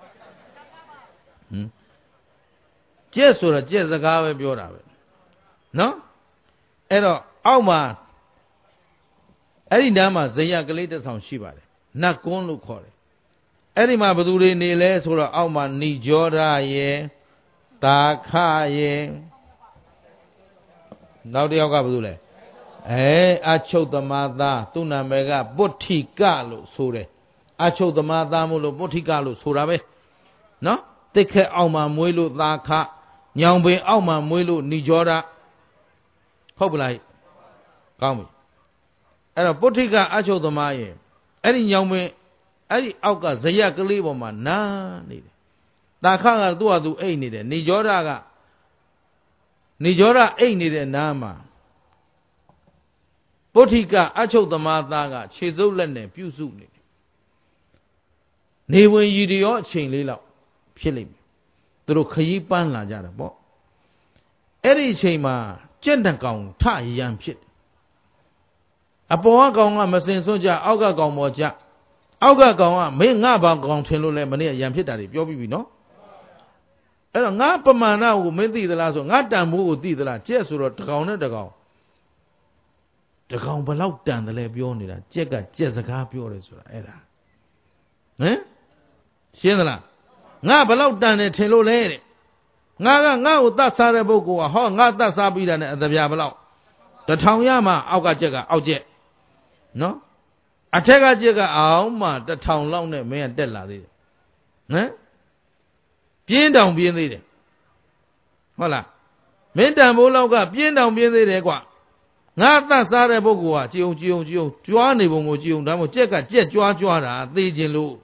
ကျက်ဆိုတော့ကျက်စကားပဲပြောတာပဲနော်အဲ့တော့အောက်မှာအဲ့ဒီနားမှာဇယကလေးတစ်ဆောင်ရှိပါတယ်နတ်ကွန်းလို့ခေါ်တယ်အဲ့ဒီမှာဘယ်သူတွေနေလဲဆိုတော့အောက်မှာဏိကြောဓရဲ့တာခရဲ့နောက်တစ်ယောက်ကဘယ်သူလဲအချုပ်သမာသားသူ့နာမည်ကပုဋ္ဌိကလို့ဆိုတယ်အချုပ်သမာသားမို့လို့ပုဋ္ဌိကလို့ဆိုတာပဲနော်တစ်ခက်အောက်မှာမွေးလို့သာခညောင်ပင်အောက်မှာမွေးလို့ဏိကြောဓဟုတ်ပလားကောင်းပြီအဲ့တော့ပုဋ္ဌိကအချုပ်သမားရဲ့အဲ့ဒီညောင်ပင်အဲ့ဒီအောက်ကဇယကလေးပေါ်မှာနားနေတယ်တာခကသူ့ဟာသူအိတ်နေတယ်ဏိကြောဓအိတ်နေတဲ့နားမှာပုဋ္ဌိကအချုပ်သမားသားကခြေစုပ်လက်နဲ့ပြုစုနေတယ်နေဝင်ရည်ရောအချိန်လေးလောက်ဖြစ်လိမ့်မယ်သူတို့ခရီးပန်းလာကြတာပေါ့အဲ့ဒီအချိန်မှာကြက်တကောင်ထရံဖြစ်တယ်အပေါ်ကကောင်ကမစင်စွန့်ကြအောက်ကကောင်ပေါ်ကြအောက်ကကောင်ကမင်းငါဘာကောင်ထင်လို့လဲမနေ့ကရံဖြစ်တာတွေပြောပြီးပြီနော်အဲ့တော့ငါပမာဏကိုမင်းသိသလားဆိုငါတန်ဖိုးကိုသိသလားကြက်ဆိုတော့တကောင်နဲ့တကောင်ဘလောက်တန်တယ်လဲပြောနေတာကြက်ကကြက်စကားပြောတယ်ဆိုတာအဲ့ဒါရှင်းသလားငါဘလောက်တန်တယ်ထင်လို့လဲတဲ့ငါကိုတတ်စားတဲ့ပုဂ္ဂိုလ်ကဟောငါတတ်စားပြီးတာနဲ့အတပြာဘလောက်1000ရမှအောက်ကကြက်ကအောက်ကြက်နော်အထက်ကကြက်ကအောင်မှ1000လောက်နဲ့မင်းကတက်လာသေးတယ်ပြင်းတောင်ပြင်းသေးတယ်ဟုတ်လားမင်းတန်ဖိုးလောက်ကပြင်းတောင်ပြင်းသေးတယ်ကွာငါတတ်စားတဲ့ပုဂ္ဂိုလ်ကကြည်ုံကြွားနေပုံကိုကြည်ုံဒါမှမဟုတ်ကြက်ကကြက်ကြွားတာသိခြင်းလို့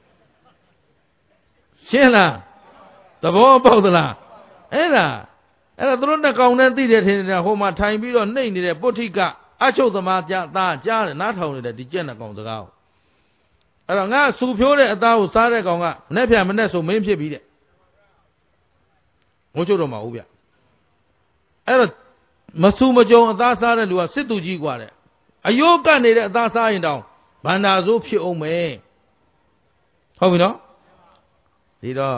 ရှင်းလားသဘောပေါက်သလားအဲ့ဒါသူတို့နှစ်ကောင်နဲ့သိတယ်ထင်တယ်ဟိုမှာထိုင်ပြီးတော့နှိမ့်နေတဲ့ပုဋ္ဌိကအချုပ်သမားသားကြားတယ်နားထောင်နေတဲ့ဒီကြက်နှစ်ကောင်စကားကိုအဲ့တော့ငါစူဖြိုးတဲ့အသားကိုစားတဲ့ကောင်ကနဲ့ဖြံမနဲ့ဆိုမင်းဖြစ်ပြီတဲ့ငိုးချုပ်တော့မှာဟုတ်ဗျအဲ့တော့မစူမကြုံအသားစားတဲ့လူကစစ်သူကြီးกว่าတဲ့အယိုးကတ်နေတဲ့အသားစားရင်တောင်ဗန္တာဆိုးဖြစ်အောင်မယ်ဟုတ်ပြီနော်ဒီတော့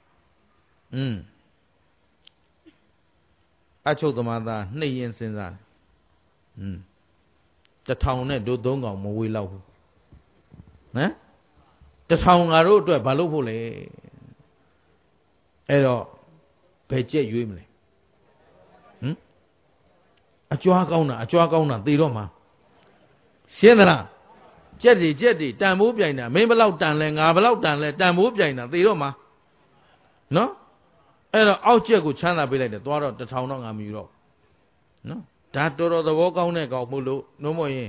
အချုပ်သမားသားနှိပ်ရင်စဉ်းစားတယ်1000နဲ့တို့3ကောင်မဝေးလောက်ဘူး1000ငါတို့အတွက်ဘာလုပ်ဖို့လဲအဲ့တော့ဘယ်ကြက်ရွေးမလဲအကြွားကောင်းတာသေတော့မှာရှင်းသလားကြက်တွေတန်ဖိုးပြိုင်တာမင်းဘလောက်တန်လဲငါဘလောက်တန်လဲတန်ဖိုးပြိုင်တာသေတော့မှာနော်အဲ့တော့အောက်ကြက်ကိုချမ်းသာပေးလိုက်တယ်သွားတော့1000တော့ငါမယူတော့နော်ဒါတော်တော်သဘောကောင်းတဲ့ကောင်မို့လို့နှုံးမရင်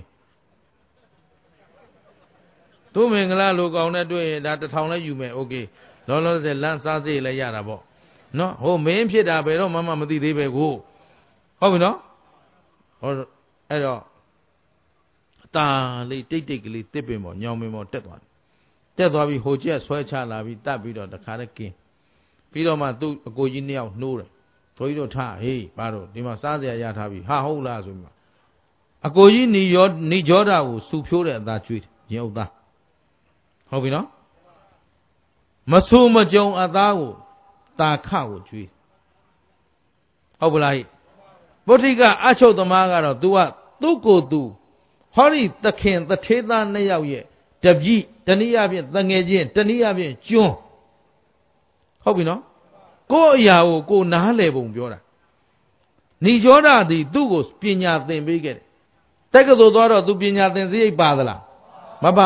သူမင်္ဂလာလိုကောင်နဲ့တွေ့ရင်ဒါ1000လည်းယူမယ်โอเคလောလောဆယ်လမ်းစားစိတ်လည်းရတာပေါ့နော်ဟိုမင်းဖြစ်တာဘယ်တော့မှမသိသေးပဲကိုဟုတ်ပြီနော်ဟောအဲ့တော့တာလေးတိတ်ကလေးတစ်ပင်ပေါ့ညောင်ပင်ပေါ့တက်သွားပြီးဟိုကျက်ဆွဲချလာပြီးတတ်ပြီးတော့တခါတည်းကင်းပြီးတော့မှသူ့အကိုကြီးနှစ်ယောက်နှိုးတယ်ဘုန်းကြီးတို့ထဟေးပါတော့ဒီမှာစားစရာရထားပြီဟာဟုတ်လားဆိုပြီးအကိုကြီးဏိကြောဓကိုစူဖြိုးတဲ့အသားကျွေးတယ်ရင်ဥသားဟုတ်ပြီနော်မဆူမကြုံအသားကိုတာခကိုကျွေးဟုတ်ပလားပုဋ္ဌိကအချုပ်သမားကတော့ तू ကသူ့ကိုယ်သူဟောဒီသခင်သထေးသားနှစ်ယောက်ရဲ့တပည့်တနည်းအားဖြင့်တငယ်ချင်းတနည်းအားဖြင့်ကျွန်းဟုတ်ပြီနော်ကိုယ့်အရာကိုကိုနားလည်ပုံပြောတာဏိကြောဓသည်သူ့ကိုပညာသင်ပေးခဲ့တယ်တက္ကသိုလ်သွားတော့ तू ပညာသင်စရိတ်ပါသလားမပါဘူး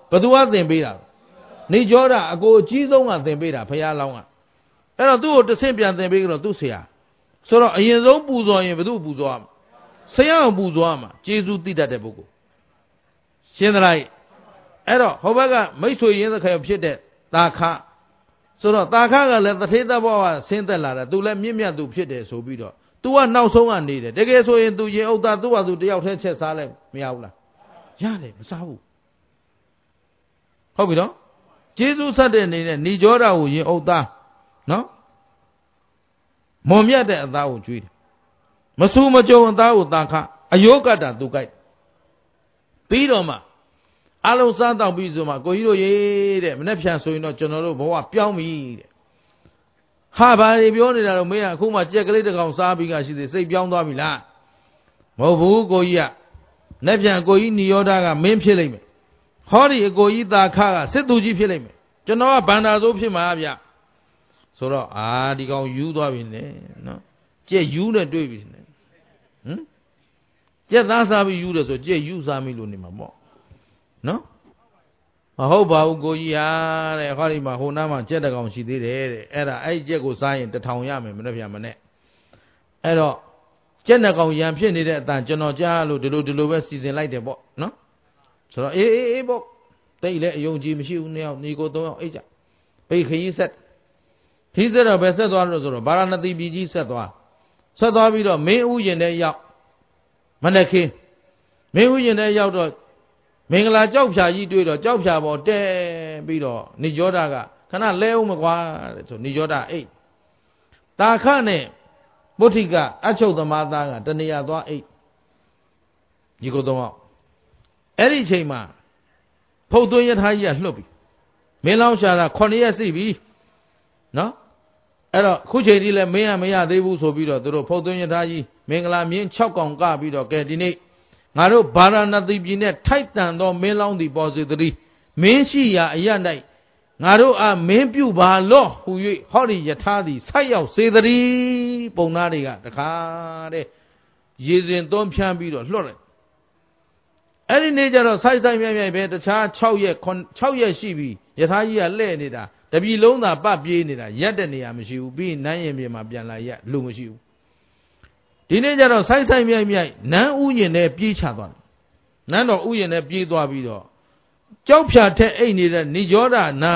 ဘသူကသင်ပေးတာနေကြောတာအကိုအကြီးဆုံးကသင်ပေးတာဖရာလောင်းကအဲ့တော့သူ့ကိုတဆင့်ပြန်သင်ပေးကြတော့သူ့ဆရာဆိုတော့အရင်ဆုံးပူဇော်ရင်ဘသူ့ပူဇော်ရမှာဆရာကိုပူဇော်ရမှာကျေးဇူးသိတတ်တဲ့ပုဂ္ဂိုလ်ရှင်းသလားအဲ့တော့ဟိုဘက်ကမိတ်ဆွေရင်းသခဲဖြစ်တဲ့တာခဆိုတော့တာခကလည်းတထေသဘောကဆင်းသက်လာတယ်သူလည်းမြင့်မြတ်သူဖြစ်တယ်ဆိုပြီးတော့ तू ကနောက်ဆုံးကနေတယ်တကယ်ဆိုရင် तू ရင်ဥဒ္ဒါ तू ဟာ तू တယောက်တည်းချက်စားလဲမရဘူးလားရတယ်မစားဘူးဟုတ်ပြီနော်ကျေးဇူးဆက်တဲ့အနေနဲ့ဏိကြောတာကိုရင်ဥဒ္ဒါနော်မွန်မြတ်တဲ့အသားကိုကျွေးတယ်မဆူမကြုံအသားကိုတာခအယောကတ္တ तू ကြိုက်ပြီးတော့မှအလုံးစားတော့ပြီးဆိုမှကိုကြီးတို့ရေတဲ့မနေ့ဖြန်ဆိုရင်တော့ကျွန်တော်တို့ဘဝပြောင်းပြီတဲ့ဟာဘာတွေပြောနေတာတော့မင်းကအခုမှကြက်ကလေးတစ်ကောင်စားပြီးကရှိသေးစိတ်ပြောင်းသွားပြီလားမဟုတ်ဘူးကိုကြီးကနေ့ဖြန်ကိုကြီးနိယောဒကမင်းဖြစ်လိမ့်မယ်ဟောဒီအကိုကြီးသာခကစစ်သူကြီးဖြစ်လိမ့်မယ်ကျွန်တော်ကဗန္တာဆိုးဖြစ်မှာဗျဆိုတော့ဒီကောင်ယူသွားပြီနဲ့နော်ကြက်ယူနဲ့တွေ့ပြီနဲ့ကြက်သားစားပြီးယူတယ်ဆိုကြက်ယူစားမိလို့နေမှာပေါ့နော်မဟုတ်ပါဘူးကိုကြီးဟာတဲ့ဟောဒီမှာဟိုနားမှာကြက်တကောင်ရှိသေးတယ်တဲ့အဲ့ဒါအဲ့ကြက်ကိုစားရင်1000ရမယ်မနေ့ပြန်မနေ့အဲ့တော့ကြက်နှစ်ကောင်ရံဖြစ်နေတဲ့အတန်ကျွန်တော်ကြားလို့ဒီလိုပဲစီစဉ်လိုက်တယ်ပေါ့နော်ဆိုတော့အေးပေါ့တိတ်လည်းအယုံကြည်မရှိဘူးနှစ်ယောက်ညီကို3ယောက်အိတ်ကြပိတ်ခရီးဆက်တော့ပဲဆက်သွားလို့ဆိုတော့ဗာရာဏသီပြည်ကြီးဆက်သွားပြီးတော့မင်းဥယျာဉ်ထဲရောက်မနေ့ခင်းမင်းဥယျာဉ်ထဲရောက်တော့မင်္ဂလာကြောက်ဖြာကြီးတွေ့တော့ကြောက်ဖြာပေါ်တဲပြီးတော့ဏိကြောဒကခဏလဲဦးမကွာတဲ့ဆိုဏိကြောဒအိတ်တာခနဲ့ပုဋ္ဌိကအချုပ်သမားသားကတနေရာသွားအိတ်ညီကိုတော့အဲ့ဒီချိန်မှာဖုတ်သွင်းယထာကြီးကလွတ်ပြီမင်းလောင်းရှာတာ9ရက်စီပြီနော်အဲ့တော့ခုချိန်ကြီးလဲမင်းကမရသေးဘူးဆိုပြီးတော့သူတို့ဖုတ်သွင်းယထာကြီးမင်္ဂလာမြင်း6កောင်ကပြီးတော့ကဲဒီနေ့ငါတို့ဗာရာဏသီပြည်နဲ့ထိုက်တန်သောမင်းလောင်းသည်ပေါ်စေတည်းမင်းရှိရာအရ၌ငါတို့အားမင်းပြုပါလော့ဟူ၍ဟောဒီယထာသည်ဆိုက်ရောက်စေတည်းပုံသားတွေကတခါတဲ့ရေစဉ်သွန်းဖြန်းပြီးတော့လွတ်တယ်အဲ့ဒီနေ့ကျတော့ဆိုက်မြိုင်ပဲတခြား6ရက်ရှိပြီယထာကြီးကလှဲ့နေတာတပြီလုံးသာပတ်ပြေးနေတာရက်တဲ့နေရာမရှိဘူးပြီးနန်းရင်ပြင်မှာပြန်လာရက်လူမရှိဘူးဒီနေ့ကျတော့ဆိုက်မြိုင်နန်းဥယျာဉ်နဲ့ပြေးချသွားတယ်နန်းတော်ဥယျာဉ်နဲ့ပြေးသွားပြီးတော့ကြောက်ဖြာထက်အိတ်နေတဲ့ဏိကြောဒနာ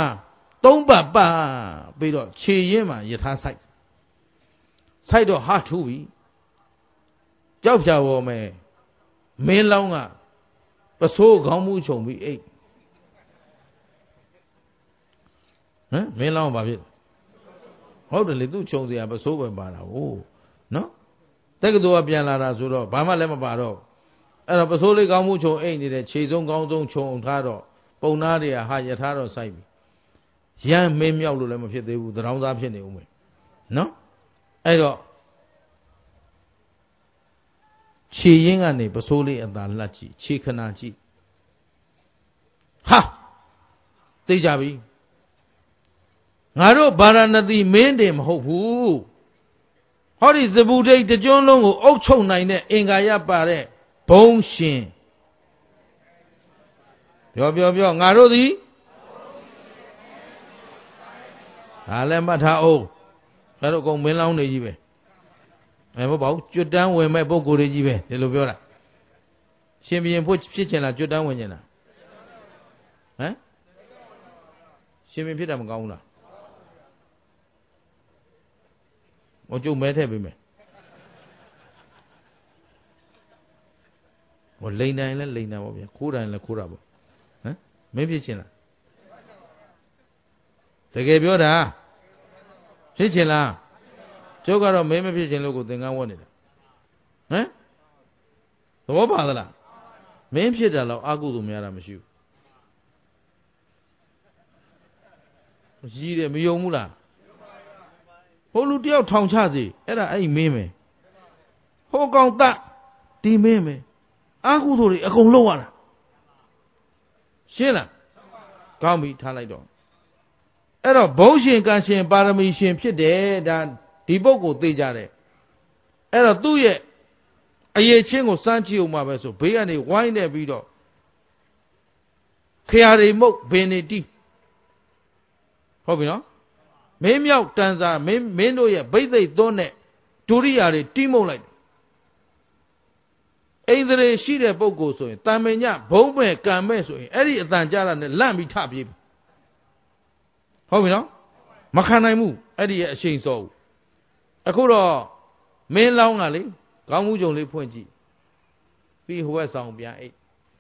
3ပတ်ပတ်ပြီးတော့ခြေရင်းမှာယထာဆိုက်တော့ဟာထူပြီကြောက်ဖြာပေါ်မယ်မင်းလောင်းကပစိုးခေါင်းမူးချုံပြီးအိတ်မင်းလောင်းဘာဖြစ်ဟုတ်တယ်လေသူ့ချုံစရာပစိုးပဲပါတာဟုတ်နော်တက္ကသိုလ်ကပြန်လာတာဆိုတော့ဘာမှလည်းမပါတော့အဲ့တော့ပစိုးလေးကောင်းမှုချုံအိတ်နေတဲ့ခြေဆုံးကောင်းဆုံးချုံထားတော့ပုံသားတွေကဟာယထာတော့စိုက်ပြီရမ်းမင်းမြောက်လို့လည်းမဖြစ်သေးဘူးသတောင်းသားဖြစ်နေဦးမယ်နော်အဲ့တော့ခြေရင်းကနေပစိုးလေးအသာလှတ်ကြည့်ခြေခဏကြည့်ဟာသိကြပြီငါတို့ဗာရာဏသီမင်းတင်မဟုတ်ဘူးဟောဒီဇဗုဒိတ်တကျွန်းလုံးကိုအုပ်ချုပ်နိုင်တဲ့အင်္ဂါရပါတဲ့ဘုံရှင်ပြောငါတို့သည်ဒါလည်းမှတ်ထားအောင်ငါတို့ကုန်မင်းလောင်းနေကြီးပဲမဟုတ်ပါဘူးကျွတ်တန်းဝင်မဲ့ပုဂ္ဂိုလ်တွေကြီးပဲဒီလိုပြောတာရှင်ဘုရင်ဖြစ်ချင်လားကျွတ်တန်းဝင်ချင်လားရှင်ဘုရင်ဖြစ်တာမကောင်းဘူးလားဟိုကျုပ်မဲထည့်ပေးမယ်ဟိုလိန်တိုင်းလဲလိန်တာပေါ့ဗျာခိုးတိုင်းလဲခိုးတာပေါ့မင်းဖြစ်ချင်လားတကယ်ပြောတာဖြစ်ချင်လားကျုပ်ကတော့မင်းမဖြစ်ချင်လို့ကိုသင်္ကန်းဝတ်နေတာသဘောပါသလားမင်းဖြစ်တာတော့အကုသိုလ်များတာမရှိဘူးကြီးတယ်မယုံဘူးလားဟိုလူတယောက်ထောင်ချစီအဲ့ဒါအဲ့မင်းပဲဟိုကောင်တဒီမင်းပဲအာဟုသို့တွေအကုန်လုံးရတာရှင်းလားကောင်းပြီထားလိုက်တော့အဲ့တော့ဘုံရှင်ကံရှင်ပါရမီရှင်ဖြစ်တယ်ဒါဒီပုဂ္ဂိုလ်သိကြတယ်အဲ့တော့သူ့ရဲ့အရေးချင်းကိုစမ်းကြည့်အောင်ပါပဲဆိုဘေးကနေဝိုင်းနေပြီးတော့ခ Khayari Mok Benedi Hobby, Mame out Tanza, Mendo ya, Bay Done, Turiari, Timo like. Either she the Bogo so, Tamenya, Bome, Kameso, Eddie Tanjara and Lambi Tabi. Hobby, Makanaimu, Eddie a chain so. Akura, Main Long Alley, Gamujo Le Pointy. Be who was on behind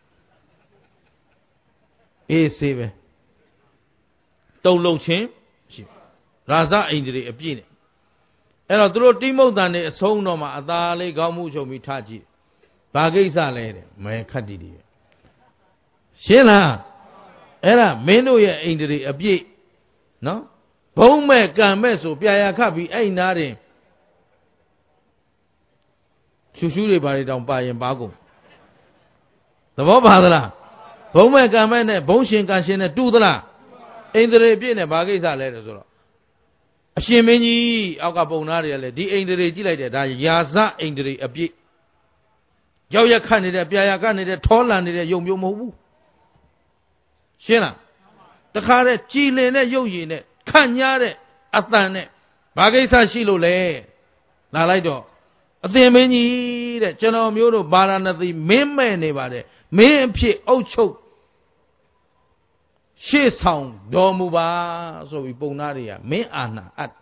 A seven. Don't low chin. Raza injury a pin. And a throw Timo than a song no ma adale gamujo mitaji. Bagesa lady, my cadidi. Shela Era meno ya injury a bit. No? Bome can meso, Piaya Capi, ain't nothing. Shushure body down by and bago. The Bobadala. Bome can man a bonshin can shin a doodla. In the Rebin and Bagesa letters. A shimmy, Alcabonaria, the injury like that, Yaza injury a bit. Yoya candidate, Piaya candidate, tall and the Yomu. Shena. The car at Chile, Yoyin, Kanyare, Athane, Bagesa Shilo le. Nalaido. A themini that General Muro Barana the main man neighbor, main pit, ocho. She sound, Domuba, so we bonaria, me Anna at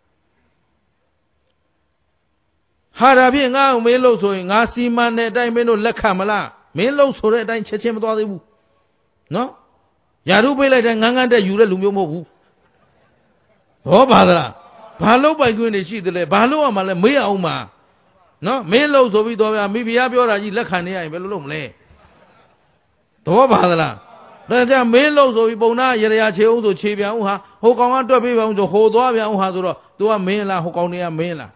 Harabinga, Melo so in Asiman, Dimeno La Camala, Melo so that I chechem do. No? Yarube like an Ganga, Yura Lumo. Oh, Badra. Palo by Gwyn, she the Balo Amala, Mea Oma. No, Melo so we do, maybe Abiora, Lacania, Velum. Oh, Badra. There are Melo so we bona, Yeriache, also Chibia, who come on to be on the whole Dovia, do a mela, who call near mela.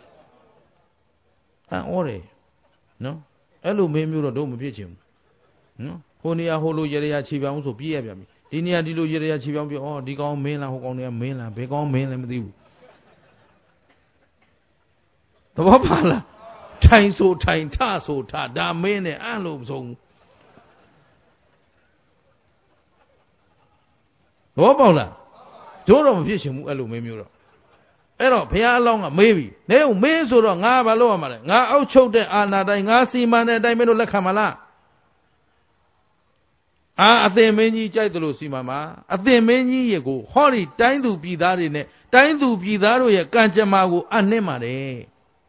Ore. No? Elu Memuro don't pitch him. No? Honia Holo Yeria Chiva also be a me. Dinia Dilo Yeria Chiva, oh, Digon Mela, who call near Mela, Begon Mela, and you. The Wapala. Time so time, ta so ta, da mene, alum so. Wapala. Don't fish him, Elu Memuro. Ero, Pia long, maybe. No, Meso, Navalo, Nga Ocho de Anada, Ngasi Man, and Dimeno La Camala. Ah, they many Jaitolosi, Mamma. At the many ago, Holly, time to be that in it, time to be that way, Kanchamago, and Nemare.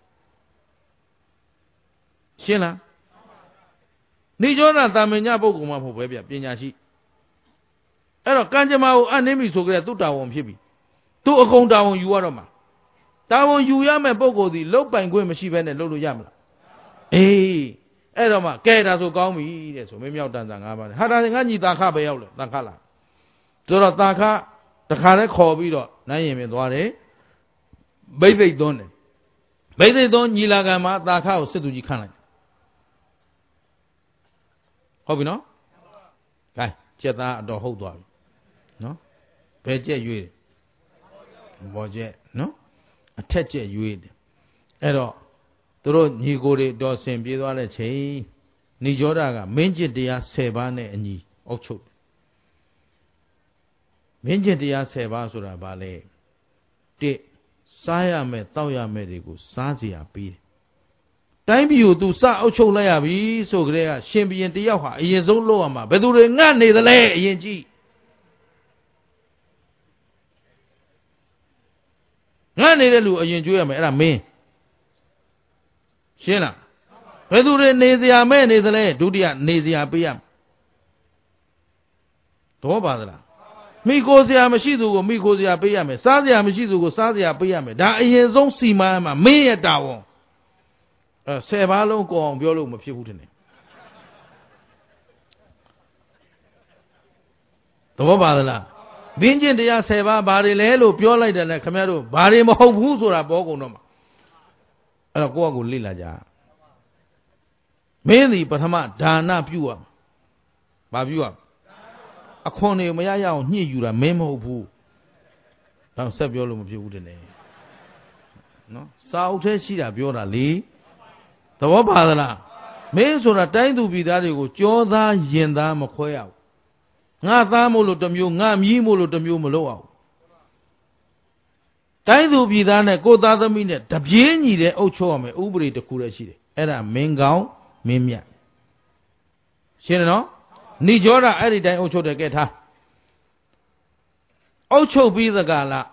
Shena Nijona Tamenya Boguma for Webia, Pinashi. Ero, Kanchamago, and Nemi so great to Tawon Pibi. To a count down you are a man. Tawon you yam and Bogo, the low by Gwen machine and Lolo Yamla. Eh. Edoma, Keda so call me, so maybe out than Aman. Had I any Daka Bayola, Dakala. Zora Daka, the Kare Kobido, Nayam and Ware. Baby don't. Baby don't Yilagama, Daka, said to Yikana. Hobby no? Guy, Cheta, the whole dog. No? Peche you. Boje, no? A tetche you. Edo. Through Nigore does same be the chain. Nijoraga, Menja dea Sebane and ye, Ocho. Menja dea Sebasura Ballet. De Saya me, Tauya medico, Sazia be. Time you do Sa Ocho Layabi, so great, Shimbi and Diaha, years old Loama, but do the lay, Yenji. None lu a Yenjuam, me. Shena. Pedure Nazia men is the lay, Dudia Nazia Piam. Tobadra. Mikosia Mashidu, Mikosia Piame, Sazia Mashidu, Sazia Piame, da is on Sima, me at Dawon. Sevalo go on Biolo Maputine. Tobadra. Vinjin de Seva, Barilelo, Piola and Camero, Barimo, who's or a Bogo Noma. A go lila ja. Mainly, but Hama, Dana Pua. Babua. A corner Maya near you, a memo boo. Now, Sabiolum of Udine. No, South Shida Biola Lee. The Wabadana. Mains or a time to be that you go, Joda Yenda Makoya. ငါသားမို့လို့တစ်မျိုးငါမြည်မို့လို့တစ်မျိုးမလုပ်အောင်တိုင်းသူပြည်သားနဲ့ကိုသားသမီးနဲ့တပြေးညီတဲ့အုပ်ချုပ်ရမယ်ဥပဒေတစ်ခုလည်းရှိတယ်အဲ့ဒါမင်းကောင်းမင်းမြတ်ရှင်းတယ်နော်ဏိကြောဓအဲ့ဒီတိုင်းအုပ်ချုပ်တယ်ကဲထားအုပ်ချုပ်ပြီးသကလား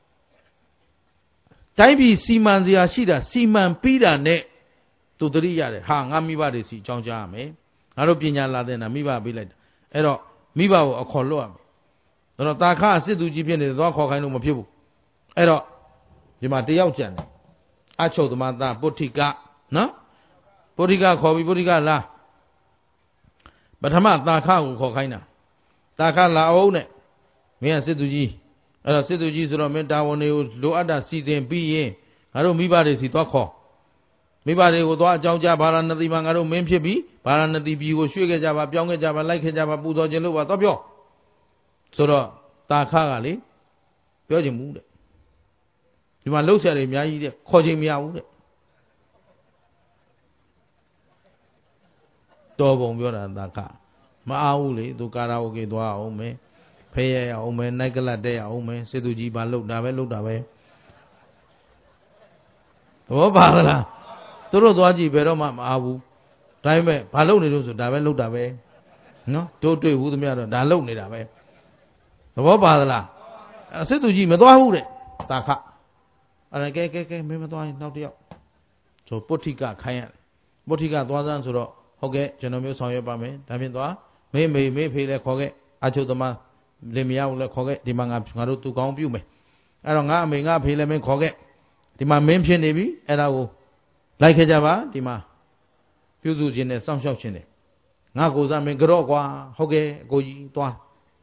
တိုင်းပြည်စီမံစရာရှိတာစီမံပြီးတာနဲ့သူတရိရတယ်ဟာငါမိဘတွေစီအကြောင်းကြားရမယ်ငါတို့ပညာလာတဲ့နာမိဘပေးလိုက်တာအဲ့တော့မိဘကိုအခေါ်လွတ်ရမယ်အဲ့တော့တာခအစစ်သူကြီးဖြစ်နေတယ်သွားခေါ်ခိုင်းလို့မဖြစ်ဘူးအဲ့တော့ဒီမှာတယောက်ကြံတယ်အချုပ်သမားသားပုဋ္ဌိကနော်ပုဋ္ဌိကခေါ်ပြီးပုဋ္ဌိကလာပထမတာခကိုခေါ်ခိုင်းတာတာခလာအောင်နဲ့မင်းကစစ်သူကြီးအဲ့တော့စစ်သူကြီးဆိုတော့မင်းတာဝန်တွေကိုလိုအပ်တာစီစဉ်ပြီးရင်ငါတို့မိဘတွေစီသွားခေါ်မိဘတွေကိုသွားအကြောင်းကြားဗာရာဏသီမှာငါတို့မင်းဖြစ်ပြီးဗာရာဏသီပြည်ကိုရွှေ့ခဲ့ကြပါပြောင်းခဲ့ကြပါလိုက်ခဲ့ကြပါပူဇော်ခြင်းလို့ပါသွားပြောဆိုတော့တာခကလေပြောခြင်းမူတဲ့ဒီမှာလှုပ်ရှားတွေအများကြီးတဲ့ခေါ်ခြင်းမရဘူးတဲ့တော်ပုံပြောတာတာခမအားဘူးလေသူကာရာအိုကေသွားအောင်မယ်ဖဲရအောင်မယ်နိုင်ကလတ်တဲ့အောင်မယ်စစ်သူကြီးပါလှုပ်တာပဲလှုပ်တာပဲသဘောပါလားသူတို့သွားကြည့်ဘယ်တော့မှမအားဘူးဒါပေမဲ့ဘာလှုပ်နေလို့ဆိုဒါပဲလှုပ်တာပဲနော်တို့တွေ့ဘူးသမျှတော့ဒါလှုပ်နေတာပဲသဘောပါသလားစစ်သူကြီးမသွားဘူးတဲ့တာခအဲ့ဒါကဲမင်းမသွားရင်နောက်တစ်ယောက်ဆိုပုဋ္ဌိကခိုင်းရတယ်ပုဋ္ဌိကသွားစမ်းဆိုတော့ဟုတ်ကဲ့ကျွန်တော်မျိုးဆောင်ရွက်ပါမယ်ဒါဖြင့်သွားမေဖေးလဲခေါ်ခဲ့အချုပ်သမားလင်မယားကိုလဲခေါ်ခဲ့ဒီမှာငါတို့သူကောင်းပြုမယ်အဲ့တော့ငါအမေငါဖေးလဲမင်းခေါ်ခဲ့ဒီမှာမင်းဖြစ်နေပြီအဲ့ဒါကိုလိုက်ခဲ့ကြပါဒီမှာပြုစုခြင်းနဲ့စောင့်ရှောက်ခြင်းနဲ့ငါကိုစားမင်းကြော့ကွာဟုတ်ကဲ့အကိုကြီးသွား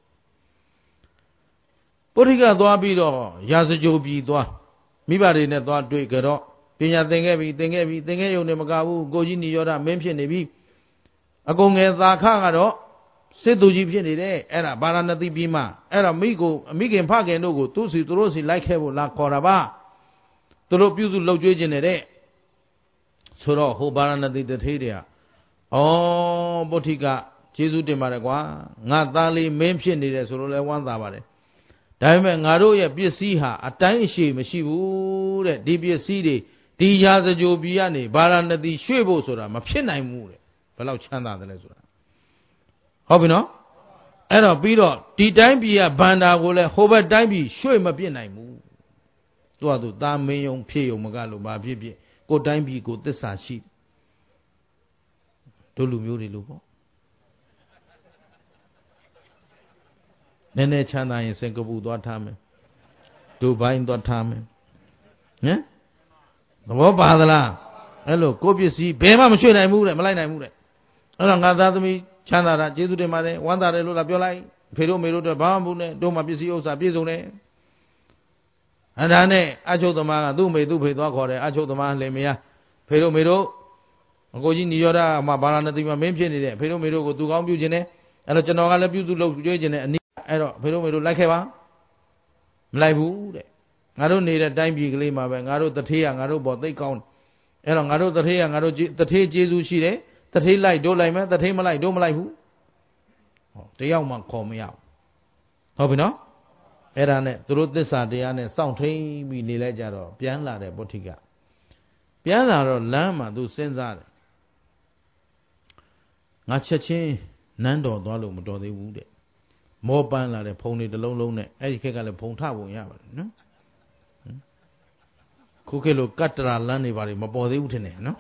ပုဋ္ဌိကသွားပြီးတော့ရာဇကြိုပြည်သွားမိဘတွေနဲ့သွားတွေ့ကြတော့ပညာသင်ခဲ့ပြီသင်ခဲ့ရုံနဲ့မကဘူးကိုကြီးနိရောဓမင်းဖြစ်နေပြီအကုန်ငယ်သာခကတော့စစ်သူကြီးဖြစ်နေတယ်အဲ့ဒါဗာရာဏသီပြည်မှာအဲ့ဒါမိခင်ဖခင်တို့ကိုသူတို့စီလိုက်ခဲ့ဖို့လာခေါ်တာပါသူတို့ပြုစုလှုပ်ကြွေးခြင်းနဲ့ဆိုတော့ဟိုဗာရာဏသီတထေးတွေကဩပုဋ္ဌိကကျေးဇူးတင်ပါတယ်ကွာငါသားလေးမင်းဖြစ်နေတယ်ဆိုတော့လဲဝမ်းသာပါတယ်ဒါပေမဲ့ငါတို့ရဲ့ပစ္စည်းဟာအတိုင်းအရှည်မရှိဘူးတဲ့ဒီပစ္စည်းတွေဒီရာဇကြိုပြည်ကနေဗာရာဏသီရွှေ့ဖို့ဆိုတာမဖြစ်နိုင်ဘူးတဲ့ဘယ်လောက်ချမ်းသာတယ်လဲဆိုတာဟုတ်ပြီနော်အဲ့တော့ပြီးတော့ဒီတိုင်းပြည်ကဗန္တာကိုလည်းဟိုဘက်တိုင်းပြည်ရွှေ့မပြစ်နိုင်ဘူးသူကသူသားမင်းယုံဖြစ်ယုံမကလို့ဘာဖြစ်ကိုတိုင်းပြည်ကိုသစ္စာရှိတို့လူမျိုးတွေလို့ပေါ့နည်းနည်းချမ်းသာရင်စင်ကာပူသွားထားမယ်ဒူဘိုင်းသွားထားမယ်ဟမ်သဘောပါသလားအဲ့လိုကိုပစ္စည်းဘယ်မှမရွှေ့နိုင်ဘူးတဲ့မလိုက်နိုင်ဘူးတဲ့အဲ့တော့ငါသားသမီးချမ်းသာတာကျေးဇူးတင်ပါတယ်ဝမ်းသာတယ်လို့လာပြောလိုက်ဖေတို့မေတို့တို့ဘာမှမဘူးနဲ့တို့မှပစ္စည်းဥစ္စာပြည့်စုံတယ်အဲ့ဒါနဲ့အချုပ်သမားကသူ့မေသူ့ဖေသွားခေါ်တယ်အချုပ်သမားလင်မယားဖေတို့မေတို့အကိုကြီးနိရောဓမှာဗာရာဏသီမှာမင်းဖြစ်နေတဲ့ဖေတို့မေတို့ကိုသူကောင်းပြုခြင်းနဲ့အဲ့တော့ကျွန်တော်ကလည်းပြုစုလုပ်ကြွေးခြင်းနဲ့အနည်းအဲ့တော့ဖေတို့မေတို့လိုက်ခဲ့ပါမလိုက်ဘူးတဲ့ငါတို့နေတဲ့တိုင်းပြည်ကလေးမှာပဲငါတို့တထေးကငါတို့ပေါ်သိကောင်းအဲ့တော့ငါတို့တထေးကငါတို့တထေးကျေးဇူးရှိတယ်တထေးလိုက်တို့လိုက်မယ်တထေးမလိုက်တို့မလိုက်ဘူးဟောတယောက်မှခေါ်မရဘူးဟုတ်ပြီနော်အဲ့ဒါနဲ့သူတို့သစ္စာတရားနဲ့စောင့်ထိန်ပြီးနေလိုက်ကြတော့ပြန်လာတဲ့ပုဋ္ဌိကပြန်လာတော့လမ်းမှာသူစဉ်းစားတယ်ငါချက်ချင်းနန်းတော်သွားလို့မတော်သေးဘူးတဲ့မောပန်းလာတဲ့ဖုံတွေတစ်လုံးလုံးနဲ့အဲ့ဒီခက်ကလည်းဖုံထပုံရပါတယ်နော်ခုခေတ်လိုကတ္တရာလမ်းတွေပါလေမပေါ်သေးဘူးထင်တယ်နော်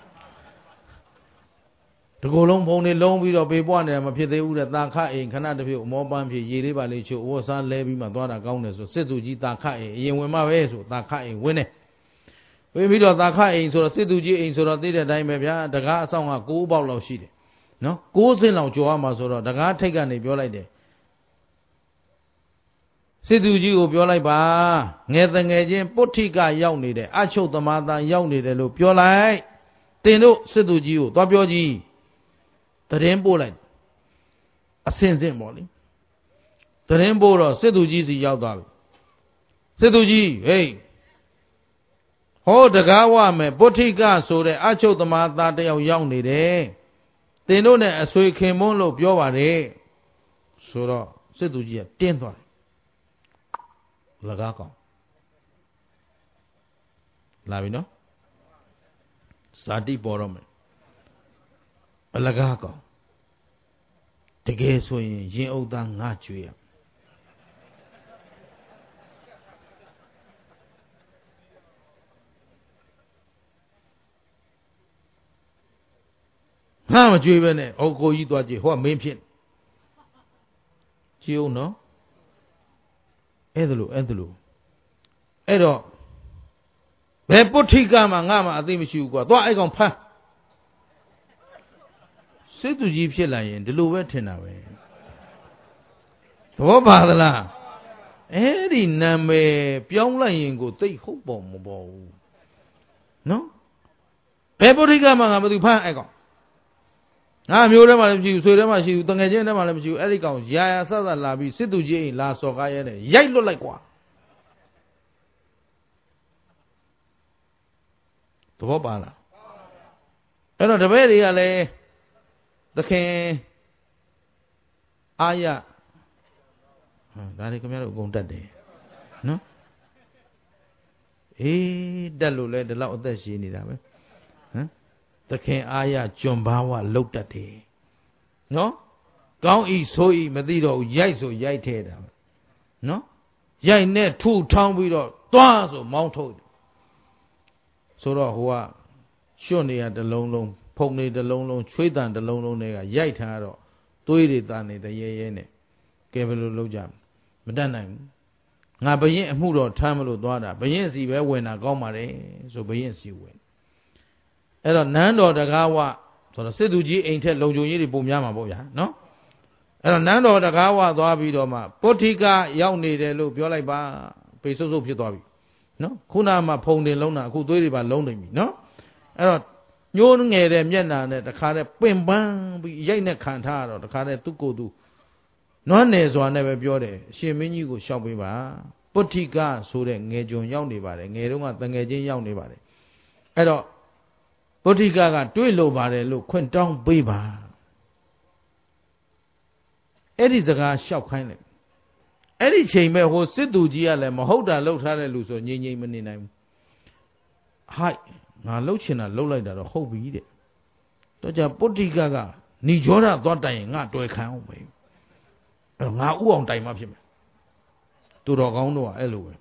တကူလုံးဖုံတွေလုံးပြီးတော့ပေပွားနေတာမဖြစ်သေးဘူးတဲ့တာခအိမ်ခဏတစ်ဖြုတ်မောပန်းဖြစ်ရေလေးပါလေးချို့ဝတ်စားလဲပြီးမှသွားတာကောင်းတယ်ဆိုစစ်သူကြီးတာခအိမ်အရင်ဝင်မှပဲဆိုတာခအိမ်ဝင်တယ်ဝင်ပြီးတော့တာခအိမ်ဆိုတော့စစ်သူကြီးအိမ်ဆိုတော့သိတဲ့အတိုင်းပဲဗျာတကားအဆောင်က9ပေါက်လောက်ရှိတယ်နော်9စင်းလောက်ကြော်ရမှာဆိုတော့တကားထိတ်ကနေပြောလိုက်တယ်စစ်သူကြီးကိုပြောလိုက်ပါငယ်တငယ်ချင်းပုဋ္ဌိကရောက်နေတယ်အချုပ်သမားသားရောက်နေတယ်လို့ပြောလိုက်တင်တို့စစ်သူကြီးကိုသွားပြောကြည့်တရင်ပို့လိုက်အစင်စင်ပေါ့လေတရင်ပို့တော့စစ်သူကြီးစီရောက်သွားပြီစစ်သူကြီးဟေးဟောတကားဝမယ်ပုဋ္ဌိကဆိုတဲ့အချုပ်သမားသားတယောက်ရောက်နေတယ်တင်တို့နဲ့အဆွေခင်မွန်းလို့ပြောပါတယ်ဆိုတော့စစ်သူကြီးကတင်းသွားတယ်လကားကောင်လာပြီနော်ဇာတိပေါ်တော့မယ်အလကားကောင်တကယ်ဆိုရင်ရင်အုပ်သားငါကြွေးရငါမကြွေးပဲနဲ့ဟိုကိုကြီးသွားကြည့်ဟိုကမင်းဖြစ်ကြည့်အောင်နော်အဲ့ဒါလို့အဲ့တော့ဘယ်ပုထိကမှငါမှအသိမရှိဘူးကွာသွားအဲ့ကောင်ဖမ်းစစ်သူကြီးဖြစ်လာရင်ဒီလိုပဲထင်တာပဲသဘောပါသလားအဲ့ဒီနာမည်ပြောင်းလိုက်ရင်ကိုသိဟုတ်ပေါ်မပေါ်ဘူးနော်ဘယ်ပုထိကမှငါမသိဖမ်းအဲ့ကောင်ငါမျိုးထဲမှာလည်းမရှိဘူးဆွေထဲမှာရှိဘူးတငယ်ချင်းထဲမှာလည်းမရှိဘူးအဲ့ဒီကောင်ရာရာဆဆလာပြီးစစ်သူကြီးအိမ်လာစော်ကားရဲတယ်ရိုက်လွတ်လိုက်ကွာသဘောပါလားအဲ့တော့တပည့်တွေကလည်းသခင်အာရဒါတွေခင်ဗျားတို့အကုန်တတ်တယ်နော်အေးတက်လို့လဲဒီလောက်အသက်ရှည်နေတာပဲဟမ်သခင်အာရကျွံဘာဝလှုပ်တတ်တယ်နော်ကောင်းဤဆိုဤမသိတော့ဘူးရိုက်ဆိုရိုက်ထဲတာနော်ရိုက်နဲ့ထူထောင်းပြီးတော့သွားဆိုမောင်းထုတ်ဆိုတော့ဟိုကရွှွတ်နေရတလုံးလုံးဖုန်နေတလုံးလုံးချွေးတန်တလုံးလုံးတွေကရိုက်ထားတော့သွေးတွေတန်နေတရဲရဲနဲ့ကဲဘယ်လိုလုပ်ကြမတတ်နိုင်ဘူးငါဘရင်အမှုတော်ထမ်းမလို့သွားတာဘရင်စီပဲဝင်တာကောင်းပါတယ်ဆိုဘရင်စီဝင်အဲ့တော့နန်းတော်တကားဝဆိုတော့စစ်သူကြီးအိမ်ထက်လုံခြုံရေးတွေပုံများမှာပေါ့ဗျာနော်အဲ့တော့နန်းတော်တကားဝသွားပြီးတော့မှပုထိကရောက်နေတယ်လို့ပြောလိုက်ပါပေဆုပ်ဆုပ်ဖြစ်သွားပြီနော်ခုနကမှဖုန်တင်လုံးတာအခုသွေးတွေပါလုံးနေပြီနော်အဲ့တော့ညှိုးငယ်တဲ့မျက်နှာနဲ့တခါတည်းပင်ပန်းပြီးရိုက်နဲ့ခံထားတော့တခါတည်းသူ့ကိုယ်သူနွမ်းနယ်စွာနဲ့ပဲပြောတယ်အရှင်မင်းကြီးကိုရှောက်ပေးပါပုထိကဆိုတဲ့ငယ်ကျွန်ရောက်နေပါတယ်ငယ်တုန်းကတငယ်ချင်းရောက်နေပါတယ်အဲ့တော့ပုထိကတွေ့လို့ပါတယ်လို့ခွင့်တောင်းပေးပါအဲ့ဒီစကားလျှောက်ခိုင်းလိုက်အဲ့ဒီချိန်မဲ့ဟိုစစ်သူကြီးကလည်းမဟုတ်တာလှုပ်ထားတဲ့လူဆိုငြိမ်ငြိမ်မနေနိုင်ဘူးဟိုက်ငါလှုပ်ချင်တာလှုပ်လိုက်တာတော့ဟုတ်ပြီတဲ့တော့ကြပုထိကဏိဂျောဒသွားတိုင်ရင်ငါတွေ့ခံအောင်ပဲအဲ့တော့ငါဥအောင်တိုင်မှဖြစ်မယ်သူတော်ကောင်းတို့ကအဲ့လိုပဲ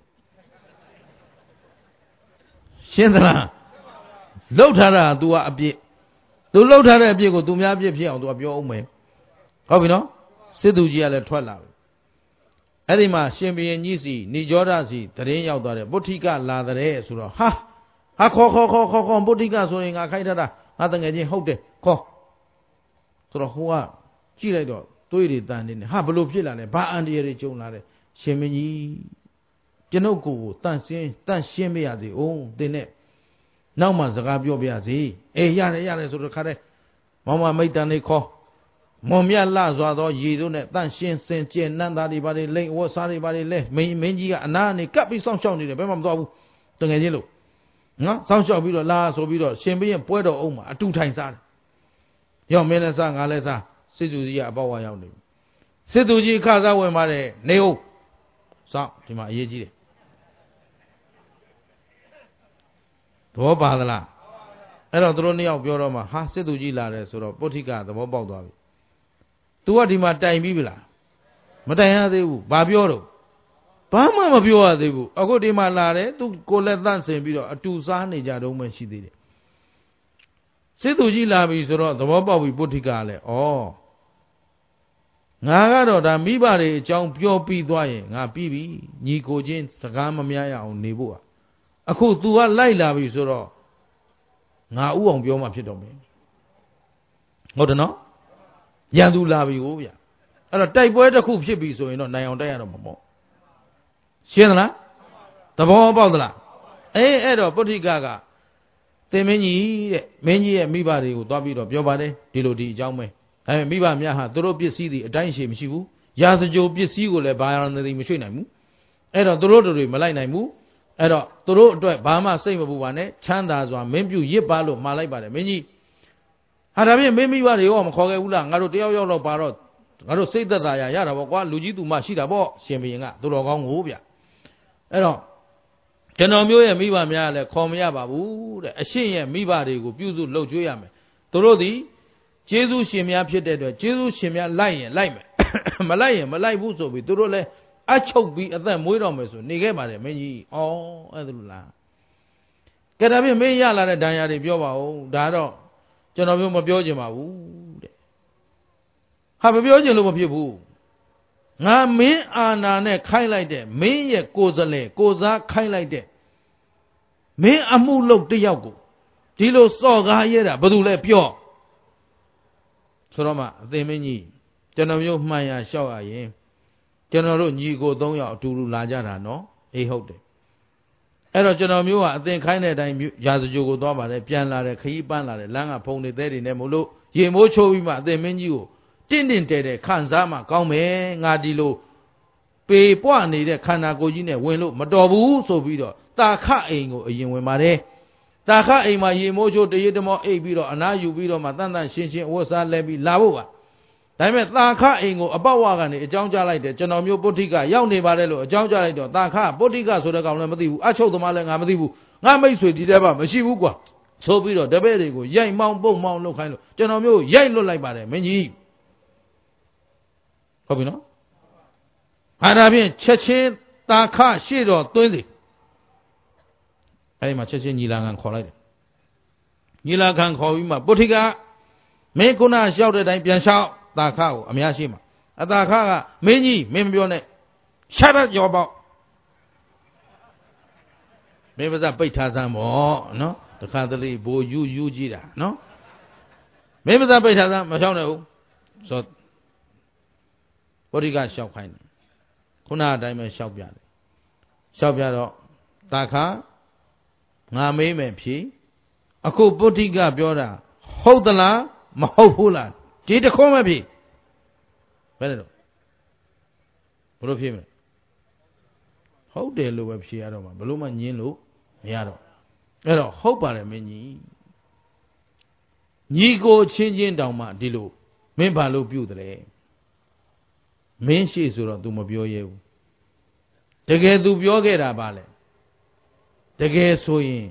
ရှင်းသလားလှုပ်ထားတာ तू ကအပြစ် तू လှုပ်ထားတဲ့အပြစ်ကို तू များအပြစ်ဖြစ်အောင် तू ကပြောအောင်မယ်ဟုတ်ပြီနော်စစ်သူကြီးကလည်းထွက်လာပြီအဲ့ဒီမှာရှင်ဘုရင်ကြီးစီဏိဂျောဒစီတရင်ရောက်သွားတယ်ပုထိကလာတဲ့ဆိုတော့ဟာခေါ်ပုထိကဆိုရင်ငါခိုင်းထားတာငါတငယ်ချင်းဟုတ်တယ်ခေါ်ဆိုတော့ဟိုကကြည့်လိုက်တော့သွေးတွေတန်နေတယ်ဟာဘလို့ဖြစ်လာလဲဘာအန်တရာတွေကြုံလာတယ်ရှင်မင်းကြီးကျွန်ုပ်ကိုတန့်ရှင်းပြရစီအောင်တင်းနဲ့နောက်မှစကားပြောပြရစီအေးရတယ်ဆိုတော့ခါတဲ့မောင်မမိတ်တန်လေးခေါ်မွန်မြတ်လှစွာသောရည်တို့နဲ့တန့်ရှင်းစင်ကြယ်နန်းသားတွေဘာတွေလိမ့်ဝတ်စားတွေဘာတွေလဲမင်းကြီးကအနာကနေကပ်ပြီးစောင့်ရှောက်နေတယ်ဘယ်မှမသွားဘူးတငယ်ချင်းလို့နော်စောင့်ရှောက်ပြီးတော့လာဆိုပြီးတော့ရှင်ဘုရင်ပွဲတော်အုံးမှာအတူထိုင်စားတယ်ရောက်မင်းလည်းစားငါလည်းစားစစ်သူကြီးကအပေါက်ဝါရောက်နေပြီစစ်သူကြီးခါစားဝင်ပါတယ်နေဟုတ်စောင့်ဒီမှာအရေးကြီးတယ်သဘောပါသလားအဲ့တော့သူတို့နှစ်ယောက်ပြောတော့မှဟာစစ်သူကြီးလာတယ်ဆိုတော့ပုထိကသဘောပေါက်သွားပြီ तू ကဒီမှာတိုင်ပြီးပြီလားမတိုင်ရသေးဘူးဘာပြောတော့ဘာမှမပြောရသေးဘူးအခုဒီမှာလာတယ် तू ကိုလည်းတန့်စင်ပြီးတော့အတူစားနေကြတော့မှရှိသေးတယ်စစ်သူကြီးလာပြီဆိုတော့သဘောပေါက်ပြီပုထိကလည်းဩငါကတော့ဒါမိဘတွေအကြောင်းပြောပြီးသွားရင်ငါပြီးပြီညီကိုချင်းစကားမများရအောင်နေဖို့အခု तू ကလိုက်လာပြီဆိုတော့ငါဥအောင်ပြောမှဖြစ်တော့မယ်ဟုတ်တယ်နော်ရန်သူလာပြီကိုဗျအဲ့တော့တိုက်ပွဲတစ်ခုဖြစ်ပြီဆိုရင်တော့နိုင်အောင်တိုက်ရတော့မှာပေါ့ရှင်းသလားသဘောပေါက်သလားအဲ့တော့ပုထိကသင်မင်းကြီးတဲ့မင်းကြီးရဲ့မိဘတွေကိုသွားပြီးတော့ပြောပါတယ်ဒီလိုဒီအကြောင်းပဲမိဘများဟာသူတို့ပစ္စည်းတွေအတိုင်းရှည်မရှိဘူးရာဇကြိုပစ္စည်းကိုလည်းဘာရနေမရွှေ့နိုင်ဘူးအဲ့တော့သူတို့တွေမလိုက်နိုင်ဘူးအဲ့တော့သူတို့အတွက်ဘာမှစိတ်မပူပါနဲ့ချမ်းသာစွာမင်းပြုရစ်ပါလို့မှာလိုက်ပါတယ်မင်းကြီးဟာဒါဖြင့်မင်းမိဘတွေရောမခေါ်ခဲ့ဘူးလားငါတို့တယောက်ယောက်တော့ပါတော့ငါတို့စိတ်သက်သာရတာပေါ့ကွာလူကြီးသူမရှိတာပေါ့ရှင်ဘုရင်ကသူတော်ကောင်းကိုဗျအဲ့တော့ကျွန်တော်မျိုးရဲ့မိဘများလည်းခေါ်မရပါဘူးတဲ့အရှင်ရဲ့မိဘတွေကိုပြုစုလှုပ်ကြွေးရမယ်သူတို့သည်ကျေးဇူးရှင်များဖြစ်တဲ့အတွက်ကျေးဇူးရှင်များလိုက်ရင်လိုက်မယ်မလိုက်ရင်မလိုက်ဘူးဆိုပြီးသူတို့လည်းအချုပ်ပြီးအသက်မွေးတော်မယ်ဆိုနေခဲ့ပါတယ်မင်းကြီးဩအဲ့ဒါလို့လားကဲဒါဖြင့်မင်းရလာတဲ့ဒဏ်ရာတွေပြောပါဦးဒါတော့ကျွန်တော်မျိုးမပြောချင်ပါဘူးတဲ့ဟာမပြောချင်လို့မဖြစ်ဘူးငါမင်းအာနာနဲ့ခိုင်းလိုက်တဲ့မင်းရဲ့ကိုယ်စလဲကိုစားခိုင်းလိုက်တဲ့မင်းအမှုလုပ်တယောက်ကိုဒီလိုစော်ကားရတာဘာလို့လဲပြောဆိုတော့မှအသင်မင်းကြီးကျွန်တော်မျိုးမှန်ရလျှောက်ရရင်ကျွန်တော်တို့ညီကို3ယောက်အတူတူလာကြတာနော်အေးဟုတ်တယ်အဲ့တော့ကျွန်တော်မျိုးကအသင်ခိုင်းတဲ့အတိုင်းရာဇကြိုကိုသွားပါတယ်ပြန်လာတယ်ခရီးပန်းလာတယ်လမ်းကဖုံနေသေးတယ်နဲ့မို့လို့ရေမိုးချိုးပြီးမှအသင်မင်းကြီးကိုတင့်တဲတဲ့ခံစားမှကောင်းမယ်ငါဒီလိုပေပွနေတဲ့ခန္ဓာကိုယ်ကြီးနဲ့ဝင်လို့မတော်ဘူးဆိုပြီးတော့တာခအိမ်ကိုအရင်ဝင်ပါတယ်တာခအိမ်မှာရေမိုးချိုးတရေတမောအိပ်ပြီးတော့အနားယူပြီးတော့မှတန်တန်ရှင်းရှင်းအဝတ်စားလဲပြီးလာဖို့ပါဒါပေမဲ့တာခအိမ်ကိုအပေါက်ဝကနေအကြောင်းကြားလိုက်တယ်ကျွန်တော်မျိုးပုဋ္ဌိကရောက်နေပါတယ်လို့အကြောင်းကြားလိုက်တော့တာခပုဋ္ဌိကဆိုတဲ့ကောင်လည်းမသိဘူးအချုပ်သမားလည်းငါမသိဘူးငါမိတ်ဆွေဒီထဲမှာမရှိဘူးကွာဆိုပြီးတော့တပည့်တွေကိုရိုက်မောင်းပုတ်မောင်းလုပ်ခိုင်းလို့ကျွန်တော်မျိုးရိုက်လွတ်လိုက်ပါတယ်မင်းကြီးဟုတ်ပြီနော်အဲ့ဒါဖြင့်ချက်ချင်းတာခရှေ့တော်သွင်းစီအဲ့ဒီမှာချက်ချင်းညီလာခံခေါ်လိုက်တယ်ညီလာခံခေါ်ပြီးမှပုဋ္ဌိကမင်းခုနလျှောက်တဲ့အတိုင်းပြန်လျှောက်တာခကိုအများရှိမှာအတာခကမင်းကြီးမင်းမပြောနဲ့ရှက်ရကြောပေါ့မင်းပါစပိတ်ထားစမ်းပေါ့နော်တခါတလေဘိုလ်ယူကြည့်တာနော်မင်းပါစပိတ်ထားစမ်းမလျှောက်နဲ့ဘူးဆိုပုဋ္ဌိကလျှောက်ခိုင်းတယ်ခုနအတိုင်းပဲလျှောက်ပြတယ်လျှောက်ပြတော့တာခငါမေးမယ်ဖြေအခုပုဋ္ဌိကပြောတာဟုတ်သလားမဟုတ်ဘူးလားဒီတခွန်းမဖြေဘယ်နဲ့တော့ဘလို့ဖြေမလဲဟုတ်တယ်လို့ပဲဖြေရတော့မှာဘလို့မှညင်းလို့မရတော့အဲ့တော့ဟုတ်ပါတယ်မင်းကြီးညီကိုချင်းချင်းတောင်မှဒီလိုမင်းဘာလို့ပြုတ်တယ်မင်းရှိဆိုတော့ तू မပြောရဲဘူးတကယ် तू ပြောခဲ့တာပါလေတကယ်ဆိုရင်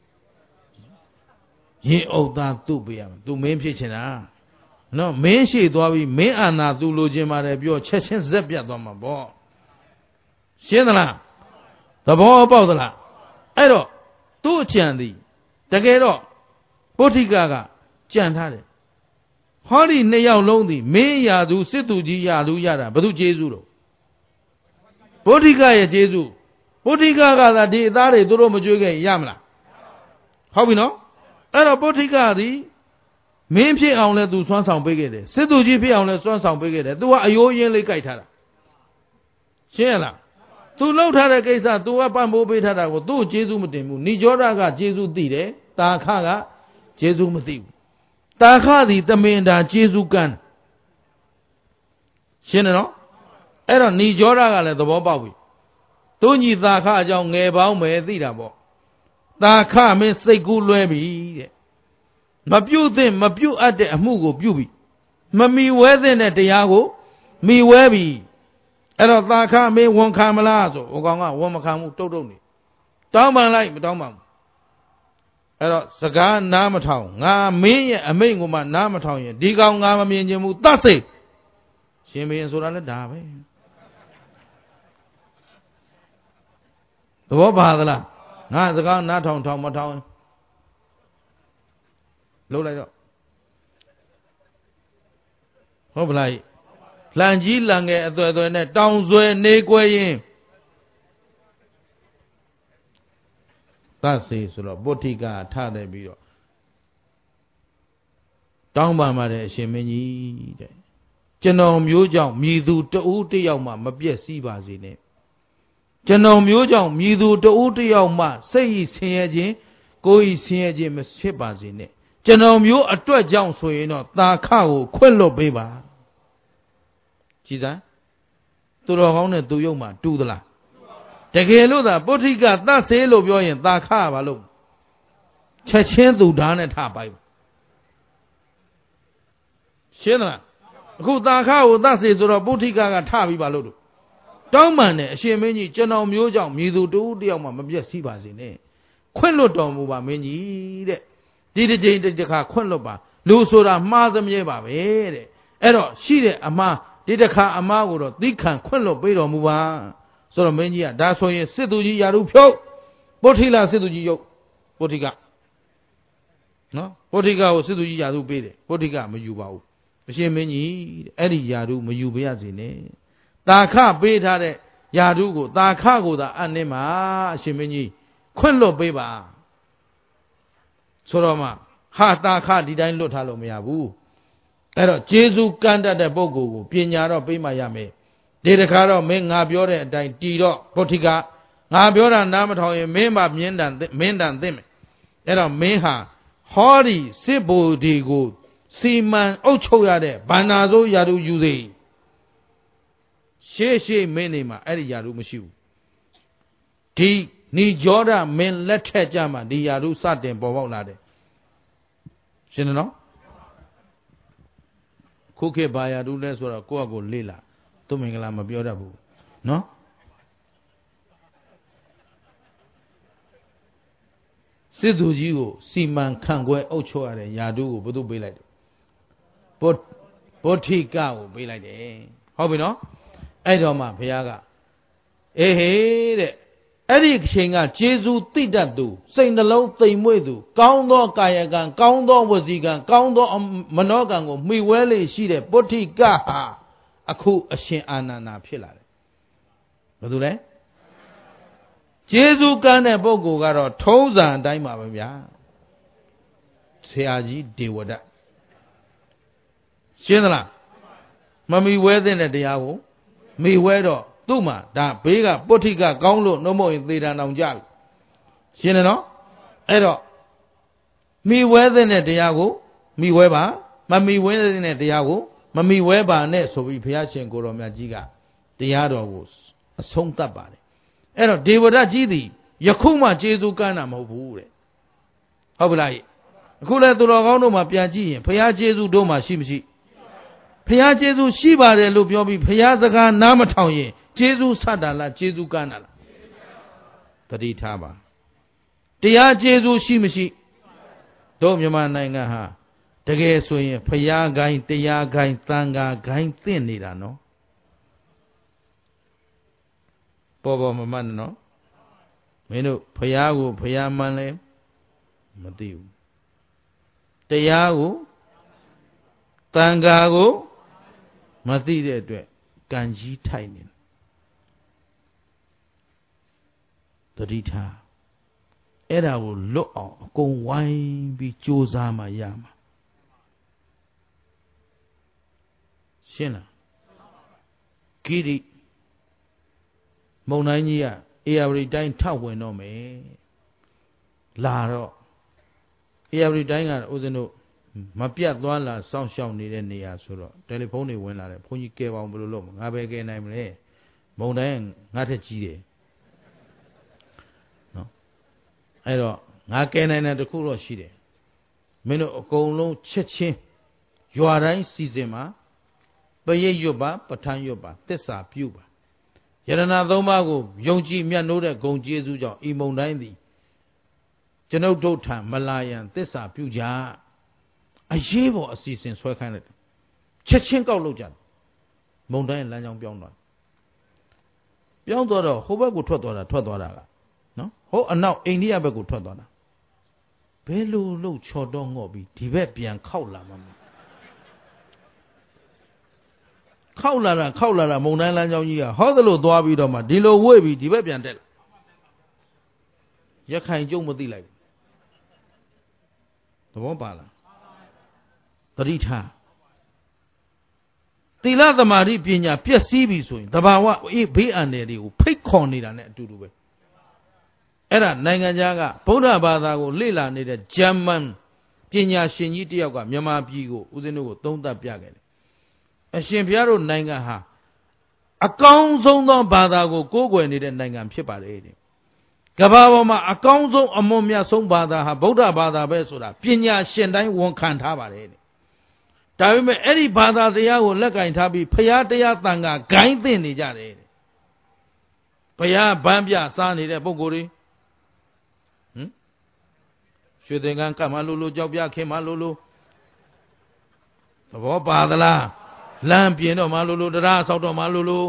ရင်အုပ်သားသူ့ပေးရမယ် तू မင်းဖြစ်ချင်တာနော်မင်းရှိသွားပြီးမင်းအာနာ तू လိုချင်ပါတယ်ပြောချက်ချင်းဇက်ပြတ်သွားမှာပေါ့ရှင်းသလားသဘောပေါက်သလားအဲ့တော့သူ့အကြံသည်တကယ်တော့ပုဋ္ဌိကကြံထားတယ်ဟောဒီနှစ်ယောက်လုံးသည်မင်းရာသူစစ်သူကြီးရာသူရတာဘယ်သူကျေးဇူးတော့ပုဋ္ဌိကရဲ့ကျေးဇူးပုဋ္ဌိကကသာဒီအသားတွေသူတို့မကြွေးခဲ့ရမလားဟုတ်ပြီနော်အဲ့တော့ပုဋ္ဌိကသည်မင်းဖြစ်အောင်လဲသူစွမ်းဆောင်ပေးခဲ့တယ်စစ်သူကြီးဖြစ်အောင်လဲစွမ်းဆောင်ပေးခဲ့တယ်သူကအယိုးရင်းလေးကြိုက်ထားတာရှင်းရလားသူလှုပ်ထားတဲ့ကိစ္စသူကပံ့ပိုးပေးထားတာကိုသူ့ကျေးဇူးမတင်ဘူးဏိကြောဓကကျေးဇူးသိတယ်တာခကကျေးဇူးမသိဘူးတာခသည်တမင်တာကျေးဇူးကမ်းရှင်းတယ်နော်အဲ့တော့ဏိကြောဓကလည်းသဘောပေါက်ပြီသူညီတာခအကြောင်းငယ်ပေါင်းမယ်သိတာပေါ့တာခမင်းစိတ်ကူးလွဲပြီတဲ့မပြုတ်သင့်မပြုတ်အပ်တဲ့အမှုကိုပြုတ်ပြီမမီဝဲသင့်တဲ့တရားကိုမီဝဲပြီအဲ့တော့တာခမင်းဝန်ခံမလားဆိုဟိုကောင်ကဝန်မခံဘူးတုတ်နေတောင်းပန်လိုက်မတောင်းပန်ဘူးအဲ့တော့စကားနားမထောင်ငါမင်းရဲ့အမိန့်ကိုမှနားမထောင်ရင်ဒီကောင်ငါမမြင်ချင်ဘူးတတ်စိတ်ရှင်ဘုရင်ဆိုတာလည်းဒါပဲသဘောပါသလားငါစကားနားထောင်မထောင်လုပ်လိုက်တော့ဟုတ်ပလားလန်ကြီးလန်ငယ်အသွယ်နဲ့တောင်ဆွဲနေကွယ်ရင်သတ်စေဆိုတော့ပုဋ္ဌိကထတယ်ပြီးတော့တောင်းပန်ပါတယ်အရှင်မင်းကြီးတဲ့ကျွန်တော်မျိုးကြောင့်မြည်သူတဦးတယောက်မှမပြည့်စည်ပါစေနဲ့ကျွန်တော်မျိုးကြောင့်မြည်သူတဦးတယောက်မှစိတ်ဤဆင်းရဲခြင်းကိုယ်ဤဆင်းရဲခြင်းမဖြစ်ပါစေနဲ့ကျွန်တော်မျိုးအတွက်ကြောင့်ဆိုရင်တော့တာခကိုခွင့်လွတ်ပေးပါကြည်စမ်းသူတော်ကောင်းနဲ့သူယုံမှတူသလားတကယ်လို့သာပုဋ္ဌိကသတ်စေလို့ပြောရင်တာခပါလို့ချက်ချင်းသူဓာတ်နဲ့ထပိုက်ရှင်းသလားအခုသာခကိုသတ်စေဆိုတော့ပုထိကကထပြီးပါလို့တောင်းပန်တယ်အရှင်မင်းကြီးကျွန်တော်မျိုးကြောင့်မြည်သူတူတယောက်မှမပြည့်စည်ပါစေနဲ့ခွင့်လွတ်တော်မူပါမင်းကြီးတဲ့ဒီတစ်ချိန်တစ်ခါခွင့်လွတ်ပါလူဆိုတာမှားစမြဲပါပဲတဲ့အဲ့တော့ရှိတဲ့အမှားဒီတစ်ခါအမှားကိုတော့သီးခံခွင့်လွတ်ပေးတော်မူပါဆိုတော့မင်းကြီးကဒါဆိုရင်စစ်သူကြီးယာရုဖြုတ်ပုထိလာစစ်သူကြီးရုပ်ပုထိကနော်ပုထိကကိုစစ်သူကြီးယာရုပေးတယ်ပုထိကမယူပါဘူးအရှင်မင်းကြီးအဲ့ဒီယာရုမယူပါရစေနဲ့တာခပေးထားတဲ့ယာရုကိုတာခကိုသာအနှင်းမှာအရှင်မင်းကြီးခွင့်လွတ်ပေးပါဆိုတော့မှဟာတာခဒီတိုင်းလွတ်ထားလို့မရဘူးအဲ့တော့ဂျေဇုကမ်းတတ်တဲ့ပုဂ္ဂိုလ်ကိုပညာတော့ပေးမှရမယ်ဒီတခါတော့မင်းငါပြောတဲ့အတိုင်းတီတော့ပုထိကငါပြောတာနားမထောင်ရင်မင်းမှမင်းတန်သိမယ်အဲ့တော့မင်းဟာဟောဒီစစ်ဘိုလ်ဒီကိုစီမံအုပ်ချုပ်ရတဲ့ဗန္နာစိုးယာရုယူစေရှေ့မင်းနေမှာအဲ့ဒီယာရုမရှိဘူးဒီနီဂျောဒမင်းလက်ထက်ကြမှာဒီယာရုစတင်ပေါ်ပေါက်လာတယ်ရှင်းတယ်နော်ခုခေတ်ဘာယာရုလဲဆိုတော့ကိုယ့်အကိုလေ့လာသူမင်္ဂလာမပြောတတ်ဘူးနော်စစ်သူကြီးကိုစီမံခန့်ခွဲအုပ်ချုပ်ရတဲ့ယာတုကိုဘယ်သူပေးလိုက်တယ်ပုထိကကိုပေးလိုက်တယ်ဟုတ်ပြီနော်အဲ့တော့မှဘုရားကအေးဟေးတဲ့အဲ့ဒီအချိန်ကကျေးဇူးသိတတ်သူစိတ်နှလုံးသိမ်မွေ့သူကောင်းသောကာယကံကောင်းသောဝစီကံကောင်းသောမနောကံကိုမှီဝဲလေရှိတဲ့ပုထိကဟာအခုအရှင်အာနန္ဒာဖြစ်လာတယ်ဘယ်သူလဲကျေးဇူးကမ်းတဲ့ပုဂ္ဂိုလ်ကတော့ထုံးစံအတိုင်းပါပဲဗျာဆရာကြီးဒေဝဒရှင်းသလားမမီဝဲတဲ့တရားကိုမိဝဲတော့သူ့မှာဒါဘေးကပုထိကကောင်းလို့နှုတ်မဟုတ်ရင်သေတံတောင်ကြပြီရှင်းတယ်နော်အဲ့တော့မိဝဲတဲ့တရားကိုမိဝဲပါမမိဝဲတဲ့တရားကိုမမိဝဲပါနဲ့ဆိုပြီးဘုရားရှင်ကိုတော်မြတ်ကြီးကတရားတော်ကိုအဆုံးသတ်ပါတယ်အဲ့တော့ဒေဝဒကြီးသည်ယခုမှကျေးဇူးကမ်းတာမဟုတ်ဘူးတဲ့ဟုတ်ပလားအခုလဲသူတော်ကောင်းတို့မှပြန်ကြည့်ရင်ဘုရားကျေးဇူးတို့မှရှိမရှိဘုရားကျေးဇူးရှိပါတယ်လို့ပြောပြီးဘုရားစကားနားမထောင်ရင်ကျေးဇူးဆတ်တာလားကျေးဇူးကမ်းတာလားတတိထားပါတရားကျေးဇူးရှိမရှိတို့မြန်မာနိုင်ငံဟာတကယ်ဆိုရင်ဘုရားဂိုင်းတရားဂိုင်းသံဃာဂိုင်းသင့်နေတာနော်ပေါ်မမှန်နော်မင်းတို့ဘုရားကိုဘုရားမှန်လဲမသိဘူးတရားကိုသံဃာကိုမသိတဲ့အတွက်ကံကြီးထိုက်နေတတိထားအဲ့ဒါကိုလွတ်အောင်အကုန်ဝိုင်းပြီးကြိုးစားမှရမှာရှင်းလားကိရိမုံတိုင်းကြီးကအေရဝတီတိုင်းထောက်ဝင်တော့မယ်လာတော့အေရဝတီတိုင်းကဦးဇင်းတို့မပြတ်သွားလာစောင့်ရှောက်နေတဲ့နေရာဆိုတော့တယ်လီဖုန်းတွေဝင်လာတယ်ဘုန်းကြီးကဲပါအောင်ဘယ်လိုလုပ်မလဲငါပဲကဲနိုင်မလဲမုံတိုင်းငါထက်ကြီးတယ်နော်အဲ့တော့ငါကဲနိုင်တဲ့တခုတော့ရှိတယ်မင်းတို့အကုန်လုံးချက်ချင်းရွာတိုင်းစီစဉ်မှာပရိတ်ရွတ်ပါပဋ္ဌာန်းရွတ်ပါသစ္စာပြုပါယရဏသုံးပါးကိုယုံကြည်မြတ်နိုးတဲ့ဂုဏ်ကျေးဇူးကြောင့်ဤမုံတိုင်းသည်ကျွန်ုပ်တို့ထံမလာရန်သစ္စာပြုကြအရေးပေါ်အစီအစဉ်ဆွဲခိုင်းလိုက်တယ်ချက်ချင်းကောက်လို့ကြတယ်မုံတိုင်းလမ်းကြောင်းပြောင်းသွားတော့ဟိုဘက်ကိုထွက်သွားတာကနော်ဟိုအနောက်အိန္ဒိယဘက်ကိုထွက်သွားတာဘယ်လိုလုပ်ချော်တော့ငော့ပြီးဒီဘက်ပြန်ခောက်လာမှာခောက်လာတာမုံတိုင်းလမ်းကြောင်းကြီးကဟောသလိုသွားပြီးတော့မှဒီလိုဝှေ့ပြီးဒီဘက်ပြန်တက်လာရခိုင်ကျုံမသိလိုက်သဘောပါလားတတိထားသီလသမာဓိပညာပျက်စီးပြီဆိုရင်တဘာဝဘေးအန္တရာယ်တွေကိုဖိတ်ခေါ်နေတာနဲ့အတူတူပဲအဲ့ဒါနိုင်ငံခြားကဗုဒ္ဓဘာသာကိုလေ့လာနေတဲ့ဂျာမန်ပညာရှင်ကြီးတယောက်ကမြန်မာပြည်ကိုဦးဇင်းတို့ကိုသုံးသပ်ပြခဲ့တယ်အရှင်ဘုရားတို့နိုင်ငံဟာအကောင်းဆုံးသောဘာသာကိုကိုးကွယ်နေတဲ့နိုင်ငံဖြစ်ပါတယ်တဲ့ကမ္ဘာပေါ်မှာအကောင်းဆုံးအမွန်မြတ်ဆုံးဘာသာဟာဗုဒ္ဓဘာသာပဲဆိုတာပညာရှင်တိုင်းဝန်ခံထားပါတယ်တဲ့ဒါပေမဲ့အဲ့ဒီဘာသာတရားကိုလက်ကင်ထားပြီးဖရာတရားတန်ခါဂိုင်းသိနေကြတယ်ဘုရားဗန်းပြစားနေတဲ့ပုဂ္ဂိုလ်တွေရွှေသင်္ကန်းကတ်မှလို့ကြောက်ပြခင်မှလို့သဘောပါသလားလမ်းပြင်တော့မှလို့တရားဆောက်တော့မှလို့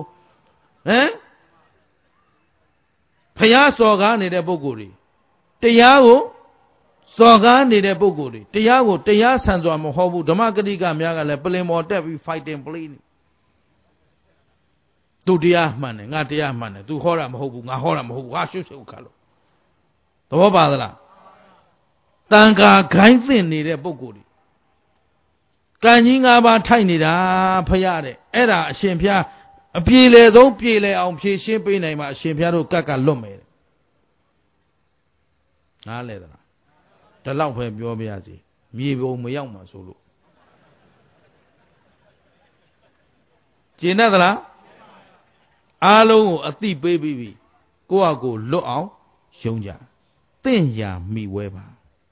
ဖရာစော်ကားနေတဲ့ပုဂ္ဂိုလ်တွေတရားကိုစော်ကားနေတဲ့ပုဂ္ဂိုလ်တွေတရားကိုတရားဆန်စွာမဟုတ်ဘူးဓမ္မဂတိကများကလည်းပလင်မော်တက်ပြီး fighting play နေသူတရားမှန်တယ်ငါတရားမှန်တယ်သူဟောတာမဟုတ်ဘူးငါဟောတာမဟုတ်ဘူးဟာရှုပ်ရှုပ်ခါလို့သဘောပါသလားတန်ခါဂိုင်းသင့်နေတဲ့ပုဂ္ဂိုလ်တွေကံကြီး၅ပါးထိုက်နေတာဖရာတဲ့အဲ့ဒါအရှင်ဖျားအပြေလေဆုံးပြေလေအောင်ဖြည့်ရှင်းပေးနိုင်မှာအရှင်ဖျားတို့ကတ်လွတ်မယ်နားလေသလားဒီလောက်ပဲပြောပြရစီမြေပုံမရောက်မှာဆိုလို့ကျင်တတ်သလားအားလုံးကိုအသိပေးပြီးပြီကိုယ့်အကိုလွတ်အောင်ရှုံးကြတင့်ရာမိဝဲပါ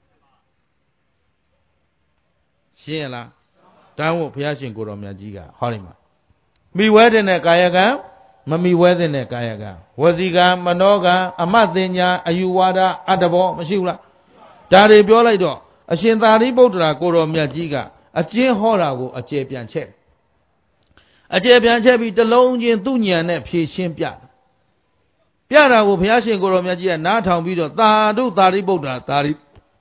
ရှင်းရလားတန်းဖို့ဘုရားရှင်ကိုတော်မြတ်ကြီးကဟောဒီမှာမိဝဲတဲ့ကာယကံမမိဝဲတဲ့ကာယကံဝစီကံမနောကံအမတ်တင်ညာအယူဝါဒအတ္တဘောမရှိဘူးလားဒါတွေပြောလိုက်တော့အရှင်သာရိပုတ္တရာကိုတော်မြတ်ကြီးကအကျဉ်းဟောတာကိုအကျေပြန်ချက်ပြီးတလုံးချင်းသူ့ဉာဏ်နဲ့ဖြည့်ရှင်းပြတာကိုဘုရားရှင်ကိုတော်မြတ်ကြီးကနားထောင်ပြီးတော့သာဓုသာရိပုတ္တရာသာရိ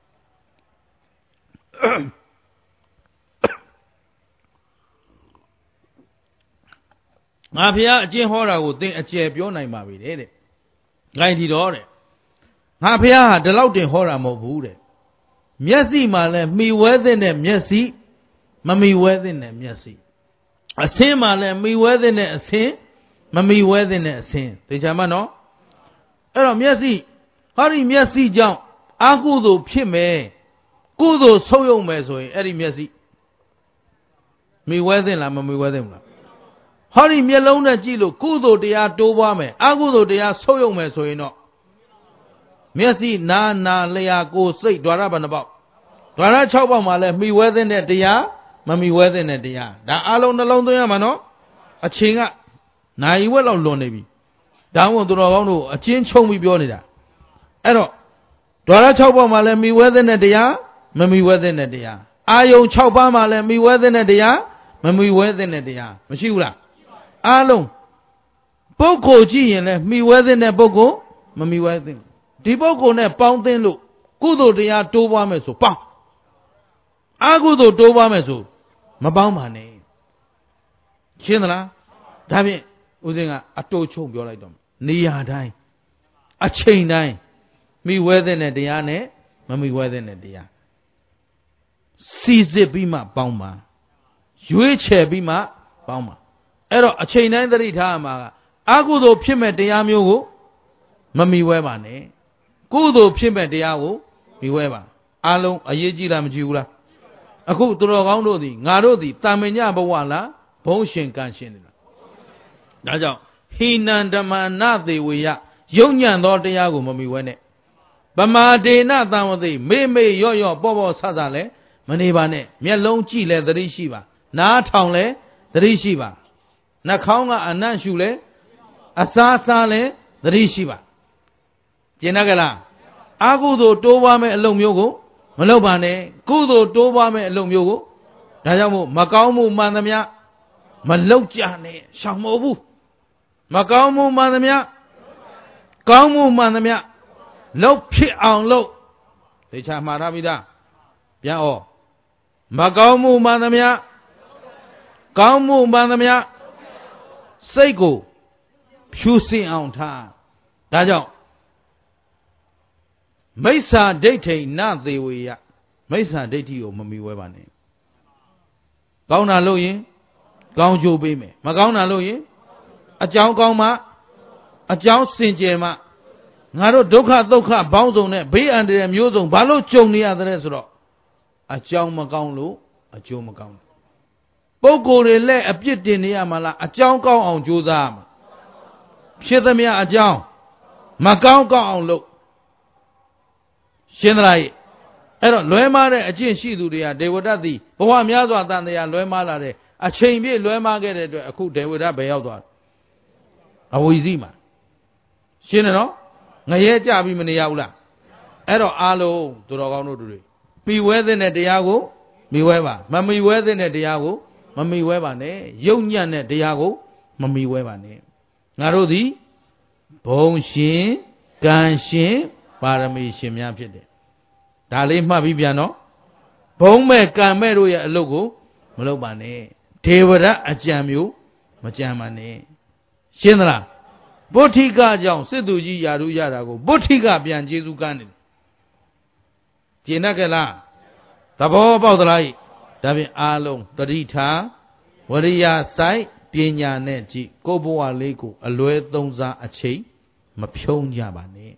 ငါဘုရားအကျဉ်းဟောတာကိုသင်အကျယ်ပြောနိုင်ပါပြီတဲ့။ဂိုင်းဒီတော့တဲ့ငါဘုရားဟာဒီလောက်တင်ဟောတာမဟုတ်ဘူးတဲ့။မျက်စိမှလည်းမှီဝဲတဲ့မျက်စိမမှီဝဲတဲ့မျက်စိအဆင်းမှလည်းမှီဝဲတဲ့အဆင်းမမှီဝဲတဲ့အဆင်းသိချာမနော်။အဲ့တော့မျက်စိဟောဒီမျက်စိကြောင့်အကုသိုလ်ဖြစ်မယ်ကုသိုလ်ဆုပ်ယုပ်မယ်ဆိုရင်အဲ့ဒီမျက်စိမှီဝဲတဲ့လားမမှီဝဲတဲ့လားဟောဒီမျက်လုံးနဲ့ကြည့်လို့ကုသိုလ်တရားတိုးပွားမယ်အကုသိုလ်တရားဆုပ်ယုပ်မယ်ဆိုရင်တော့မျက်စိနာလျာကိုယ်စိတ်ဓာရဘယ်နှပေါက်ဓာရ6ပေါက်မှာလဲမှီဝဲတဲ့တရားမမှီဝဲတဲ့တရားဒါအလုံးနှလုံးသွင်းရမှာနော်အချိန်ကနိုင်ဝက်လောက်လွန်နေပြီဒါမှမဟုတ်သူတော်ကောင်းတို့အချင်းချုံပြီးပြောနေတာအဲ့တော့ဓာရ6ပေါက်မှာလဲမှီဝဲတဲ့တရားမမှီဝဲတဲ့တရားအာယုံ6ပါးမှာလဲမှီဝဲတဲ့တရားမမှီဝဲတဲ့တရားမရှိဘူးလားအားလုံးပုဂ္ဂိုလ်ကြည့်ရင်လည်းမှီဝဲတဲ့ပုဂ္ဂိုလ်မမှီဝဲတဲ့ဒီပုဂ္ဂိုလ်နဲ့ပေါင်းသင်းလို့ကုသိုလ်တရားတိုးပွားမယ်ဆိုပေါင်းအကုသိုလ်တိုးပွားမယ်ဆိုမပေါင်းပါနဲ့ရှင်းသလားဒါဖြင့်ဦးဇင်းကအတိုးချုံပြောလိုက်တော့နေရာတိုင်းအချိန်တိုင်းမှီဝဲတဲ့တရားနဲ့မမှီဝဲတဲ့တရားစီစစ်ပြီးမှပေါင်းပါရွေးချယ်ပြီးမှပေါင်းပါအဲ့တော့အချိန်တိုင်းသတိထားရမှာကအကုသိုလ်ဖြစ်မဲ့တရားမျိုးကိုမမီဝဲပါနဲ့ကုသိုလ်ဖြစ်မဲ့တရားကိုမီဝဲပါအလုံးအရေးကြီးလားမကြည့်ဘူးလားအခုသူတော်ကောင်းတို့သည်ငါတို့သည်တာမညဘဝလားဘုံရှင်ကံရှင်တယ်လားဒါကြောင့်ဟိနံဓမ္မနာသေဝေယယုံညံ့သောတရားကိုမမီဝဲနဲ့ပမာဒေနသံဝတိမေရော့ပေါ့ဆဆလဲမနေပါနဲ့မျက်လုံးကြည့်လဲသတိရှိပါနားထောင်လဲသတိရှိပါနှာခေါင်းကအနံ့ရှုလဲအစားလဲသတိရှိပါကျင်တတ်ကြလားအကုသိုလ်တိုးပွားမဲ့အလုပ်မျိုးကိုမလုပ်ပါနဲ့ကုသိုလ်တိုးပွားမဲ့အလုပ်မျိုးကိုဒါကြောင့်မို့မကောင်းမှုမှန်သမျှမလုပ်ကြနဲ့ရှောင်မဟုတ်ဘူးမကောင်းမှုမှန်သမျှကောင်းမှုမှန်သမျှလုပ်ဖြစ်အောင်လုပ်သေချာမှားထားပြီသားပြန်ဩမကောင်းမှုမှန်သမျှကောင်းမှုမှန်သမျှစိတ်ကိုဖြူစင်အောင်ထားဒါကြောင့်မိစ္ဆာဒိဋ္ဌိနသေဝေယမိစ္ဆာဒိဋ္ဌိကိုမမီဝဲပါနဲ့ကောင်းတာလို့ရင်ကောင်းကျိုးပေးမယ်မကောင်းတာလို့ရင်အကြောင်းကောင်းမှအကြောင်းစင်ကြယ်မှငါတို့ဒုက္ခသုက္ခဘောင်းစုံနဲ့ဘေးအန္တရာယ်မျိုးစုံဘာလို့ကြုံနေရသလဲဆိုတော့အကြောင်းမကောင်းလို့အကျိုးမကောင်းဘူးပုဂ္ဂိုလ်တွေလည်းအပြစ်တင်နေရမှာလားအကြောင်းကောင်းအောင်ကြိုးစားရမှာဖြစ်သမျှအကြောင်းမကောင်းအောင်လုပ်ရှင်းသလားအဲ့တော့လွဲမှားတဲ့အကျင့်ရှိသူတွေကဒေဝဒတ်သည်ဘဝများစွာတန်တရားလွဲမှားလာတဲ့အချိန်ပြည့်လွဲမှားခဲ့တဲ့အတွက်အခုဒေဝဒတ်ပဲရောက်သွားအဝိဇ္ဇိမှာရှင်းတယ်နော်ငရဲကြပြီးမနေရဘူးလားအဲ့တော့အားလုံးသူတော်ကောင်းတို့တွေမိဝဲတဲ့တရားကိုမိဝဲပါမမိဝဲတဲ့တရားကိုမမိဝဲပါနဲ့ယုံညံ့တဲ့တရားကိုမမိဝဲပါနဲ့ငါတို့သည်ဘုံရှင်ကံရှင်ပါရမီရှင်များဖြစ်တယ်ဒါလေးမှတ်ပြီးပြန်တော့ဘုံမဲ့ကံမဲ့တို့ရဲ့အလုပ်ကိုမလုပ်ပါနဲ့ဒေဝရအကြံမျိုးမကြံပါနဲ့ရှင်းသလားဗုဋ္ဌိကကြောင့်စစ်သူကြီးယာရုရတာကိုဗုဋ္ဌိကပြန်ကျေစုကမ်းနေတယ်ကျေနပ်ကြလားသဘောပေါက်သလားဒါဖြင့်အားလုံးတတိထားဝရိယဆိုင်ပညာနဲ့ကြည့်ကိုယ့်ဘဝလေးကိုအလွဲသုံးစားအချိန်မဖြုံးကြပါနဲ့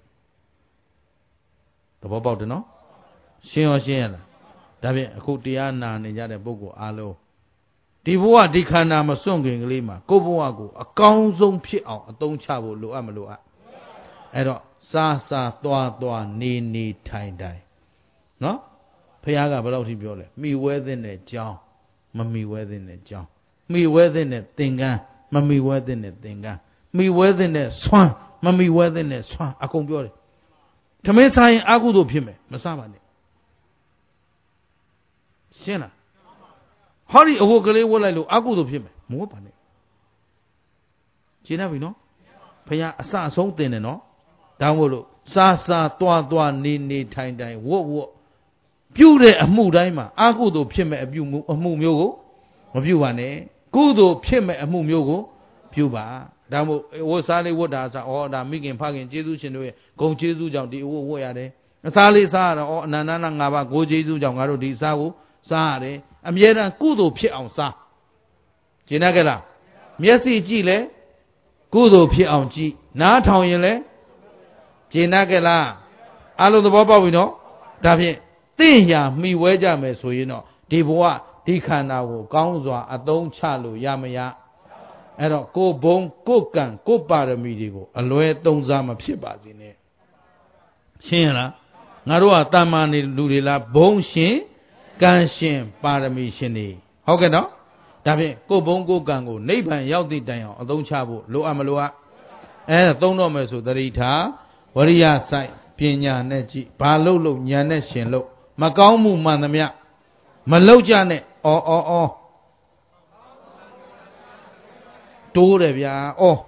သဘောပေါက်တယ်နော်ရှင်းရောရှင်းရလားဒါဖြင့်အခုတရားနာနေကြတဲ့ပုဂ္ဂိုလ်အားလုံးဒီဘဝဒီခန္ဓာမစွန့်ခင်ကလေးမှာကိုယ့်ဘဝကိုအကောင်းဆုံးဖြစ်အောင်အသုံးချဖို့လိုအပ်မလိုအပ်အဲ့တော့စားစားသွားနေနေထိုင်နော်ဖခင်ကဘယ်လောက်ထိပြောလဲမိဝဲတဲ့ကြောင်းမမိဝဲတဲ့ကြောင်းမိဝဲတဲ့သင်္ကန်းမမိဝဲတဲ့သင်္ကန်းမိဝဲတဲ့ဆွမ်းမမိဝဲတဲ့ဆွမ်းအကုန်ပြောတယ်ထမင်းစားရင်အကုသို့ဖြစ်မယ်မစားပါနဲ့ရှင်းလားဟောဒီအဝတ်ကလေးဝတ်လိုက်လို့အကုသို့ဖြစ်မယ်မဝတ်ပါနဲ့ရှင်းပြီနော်ဖခင်အစအဆုံးတင်တယ်နော်ဒါမို့လို့စားစားသွားနေထိုင်ဝတ်ပြုတဲ့အမှုတိုင်းမှာအကုသို့ဖြစ်မဲ့အမှုမျိုးကိုမပြုပါနဲ့ကုသိုလ်ဖြစ်မဲ့အမှုမျိုးကိုပြုပါဒါမို့ဝတ်စားလေးဝတ်တာဆိုဒါမိခင်ဖခင်ကျေးဇူးရှင်တို့ရဲ့ဂုဏ်ကျေးဇူးကြောင့်ဒီအဝတ်ဝတ်ရတယ်အစားလေးစားရတော့အနန္တနာ၅ပါးကိုကျေးဇူးကြောင့်ငါတို့ဒီအစားကိုစားရတယ်အမြဲတမ်းကုသိုလ်ဖြစ်အောင်စားရှင်းရကြလားမျက်စိကြည့်လဲကုသိုလ်ဖြစ်အောင်ကြည့်နားထောင်ရင်လဲရှင်းရကြလားအလုံးသဘောပေါက်ပြီနော်ဒါဖြင့်တင့်ညာမိဝဲကြမယ်ဆိုရင်တော့ဒီဘဝဒီခန္ဓာကိုကောင်းစွာအသုံးချလို့ရမရအဲ့တော့ကိုယ်ဘုံကိုယ်ကံကိုယ်ပါရမီတွေကိုအလွဲသုံးစားမဖြစ်ပါစေနဲ့ရှင်းရလားငါတို့ကတမ္မာနေလူတွေလားဘုံရှင်ကံရှင်ပါရမီရှင်တွေဟုတ်ကဲ့နော်ဒါဖြင့်ကိုယ်ဘုံကိုယ်ကံကိုနိဗ္ဗာန်ရောက်သည့်တိုင်အောင်အသုံးချဖို့လိုအပ်မလိုအပ်သုံးတော့မယ်ဆိုတတိထားဝရိယဆိုင်ပညာနဲ့ကြည့်ဘာလို့ဉာဏ်နဲ့ရှင်လို့မကောင်းမှုမှန်သမျှမလောက်ကြနဲ့အော်တိုးတယ်ဗျာ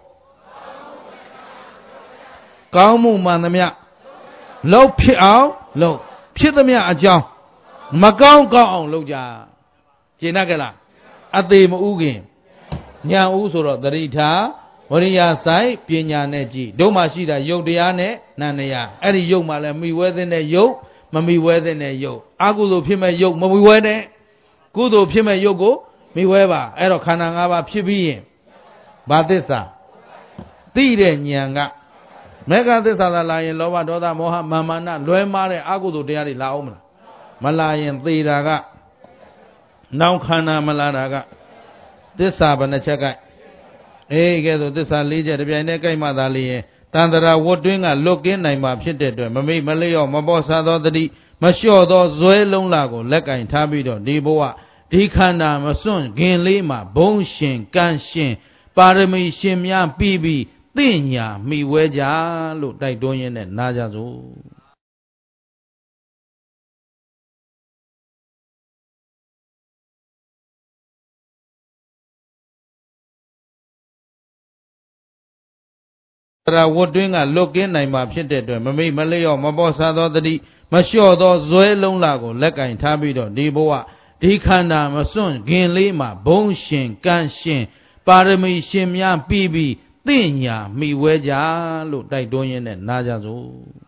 ကောင်းမှုမှန်သမျှလောက်ဖြစ်အောင်လောက်ဖြစ်သမျှအကြောင်းမကောင်းအောင်လုပ်ကြကျေနပ်ကြလားအသေးမဥခင်ညာဥဆိုတော့တတိထားဝရိယဆိုင်ပညာနဲ့ကြည့်တို့မှရှိတာယုတ်တရားနဲ့နာနေရအဲ့ဒီယုတ်မှလည်းမိဝဲတဲ့ယုတ်မမိဝဲတဲ့ယုတ်အကုသိုလ်ဖြစ်မဲ့ယုတ်မမိဝဲတဲ့ကုသိုလ်ဖြစ်မဲ့ယုတ်ကိုမိဝဲပါအဲ့တော့ခန္ဓာ၅ပါးဖြစ်ပြီးရင်ဘာသစ္စာသိတဲ့ဉာဏ်ကမေဃသစ္စာလာရင်လောဘဒေါသမောဟမာနလွဲမှားတဲ့အကုသိုလ်တရားတွေလာအောင်မလားရင်သေတာကနောင်ခန္ဓာမလာတာကသစ္စာဘယ်နှချက်ကကဲဆိုသစ္စာ၄ချက်တပြိုင်တည်းကြိုက်မှသာလျင်တန်တရာဝတ်တွင်းကလွတ်ကင်းနိုင်မှာဖြစ်တဲ့အတွက်မမိတ်မလျော့မပေါ်ဆသောတတိမလျှော့သောဇွဲလုံးလာကိုလက်ကင်ထားပြီးတော့ဒီဘဝဒီခန္ဓာမစွန့်ခင်လေးမှာဘုံရှင်ကံရှင်ပါရမီရှင်များပြီးသင့်ညာမိဝဲကြလို့တိုက်တွန်းရင်းနဲ့နားကြစို့ဝတ်တွင်းကလွတ်ကင်းနိုင်မှာဖြစ်တဲ့အတွက်မမိတ်မလျော့မပေါ်ဆသောတတိမလျှော့သောဇွဲလုံးလာကိုလက်ကင်ထားပြီးတော့ဒီဘဝဒီခန္ဓာမစွန့်ခင်လေးမှာဘုံရှင်ကံရှင်ပါရမီရှင်များပြီးသင့်ညာမိဝဲကြလို့တိုက်တွန်းရင်းနဲ့နားကြစို့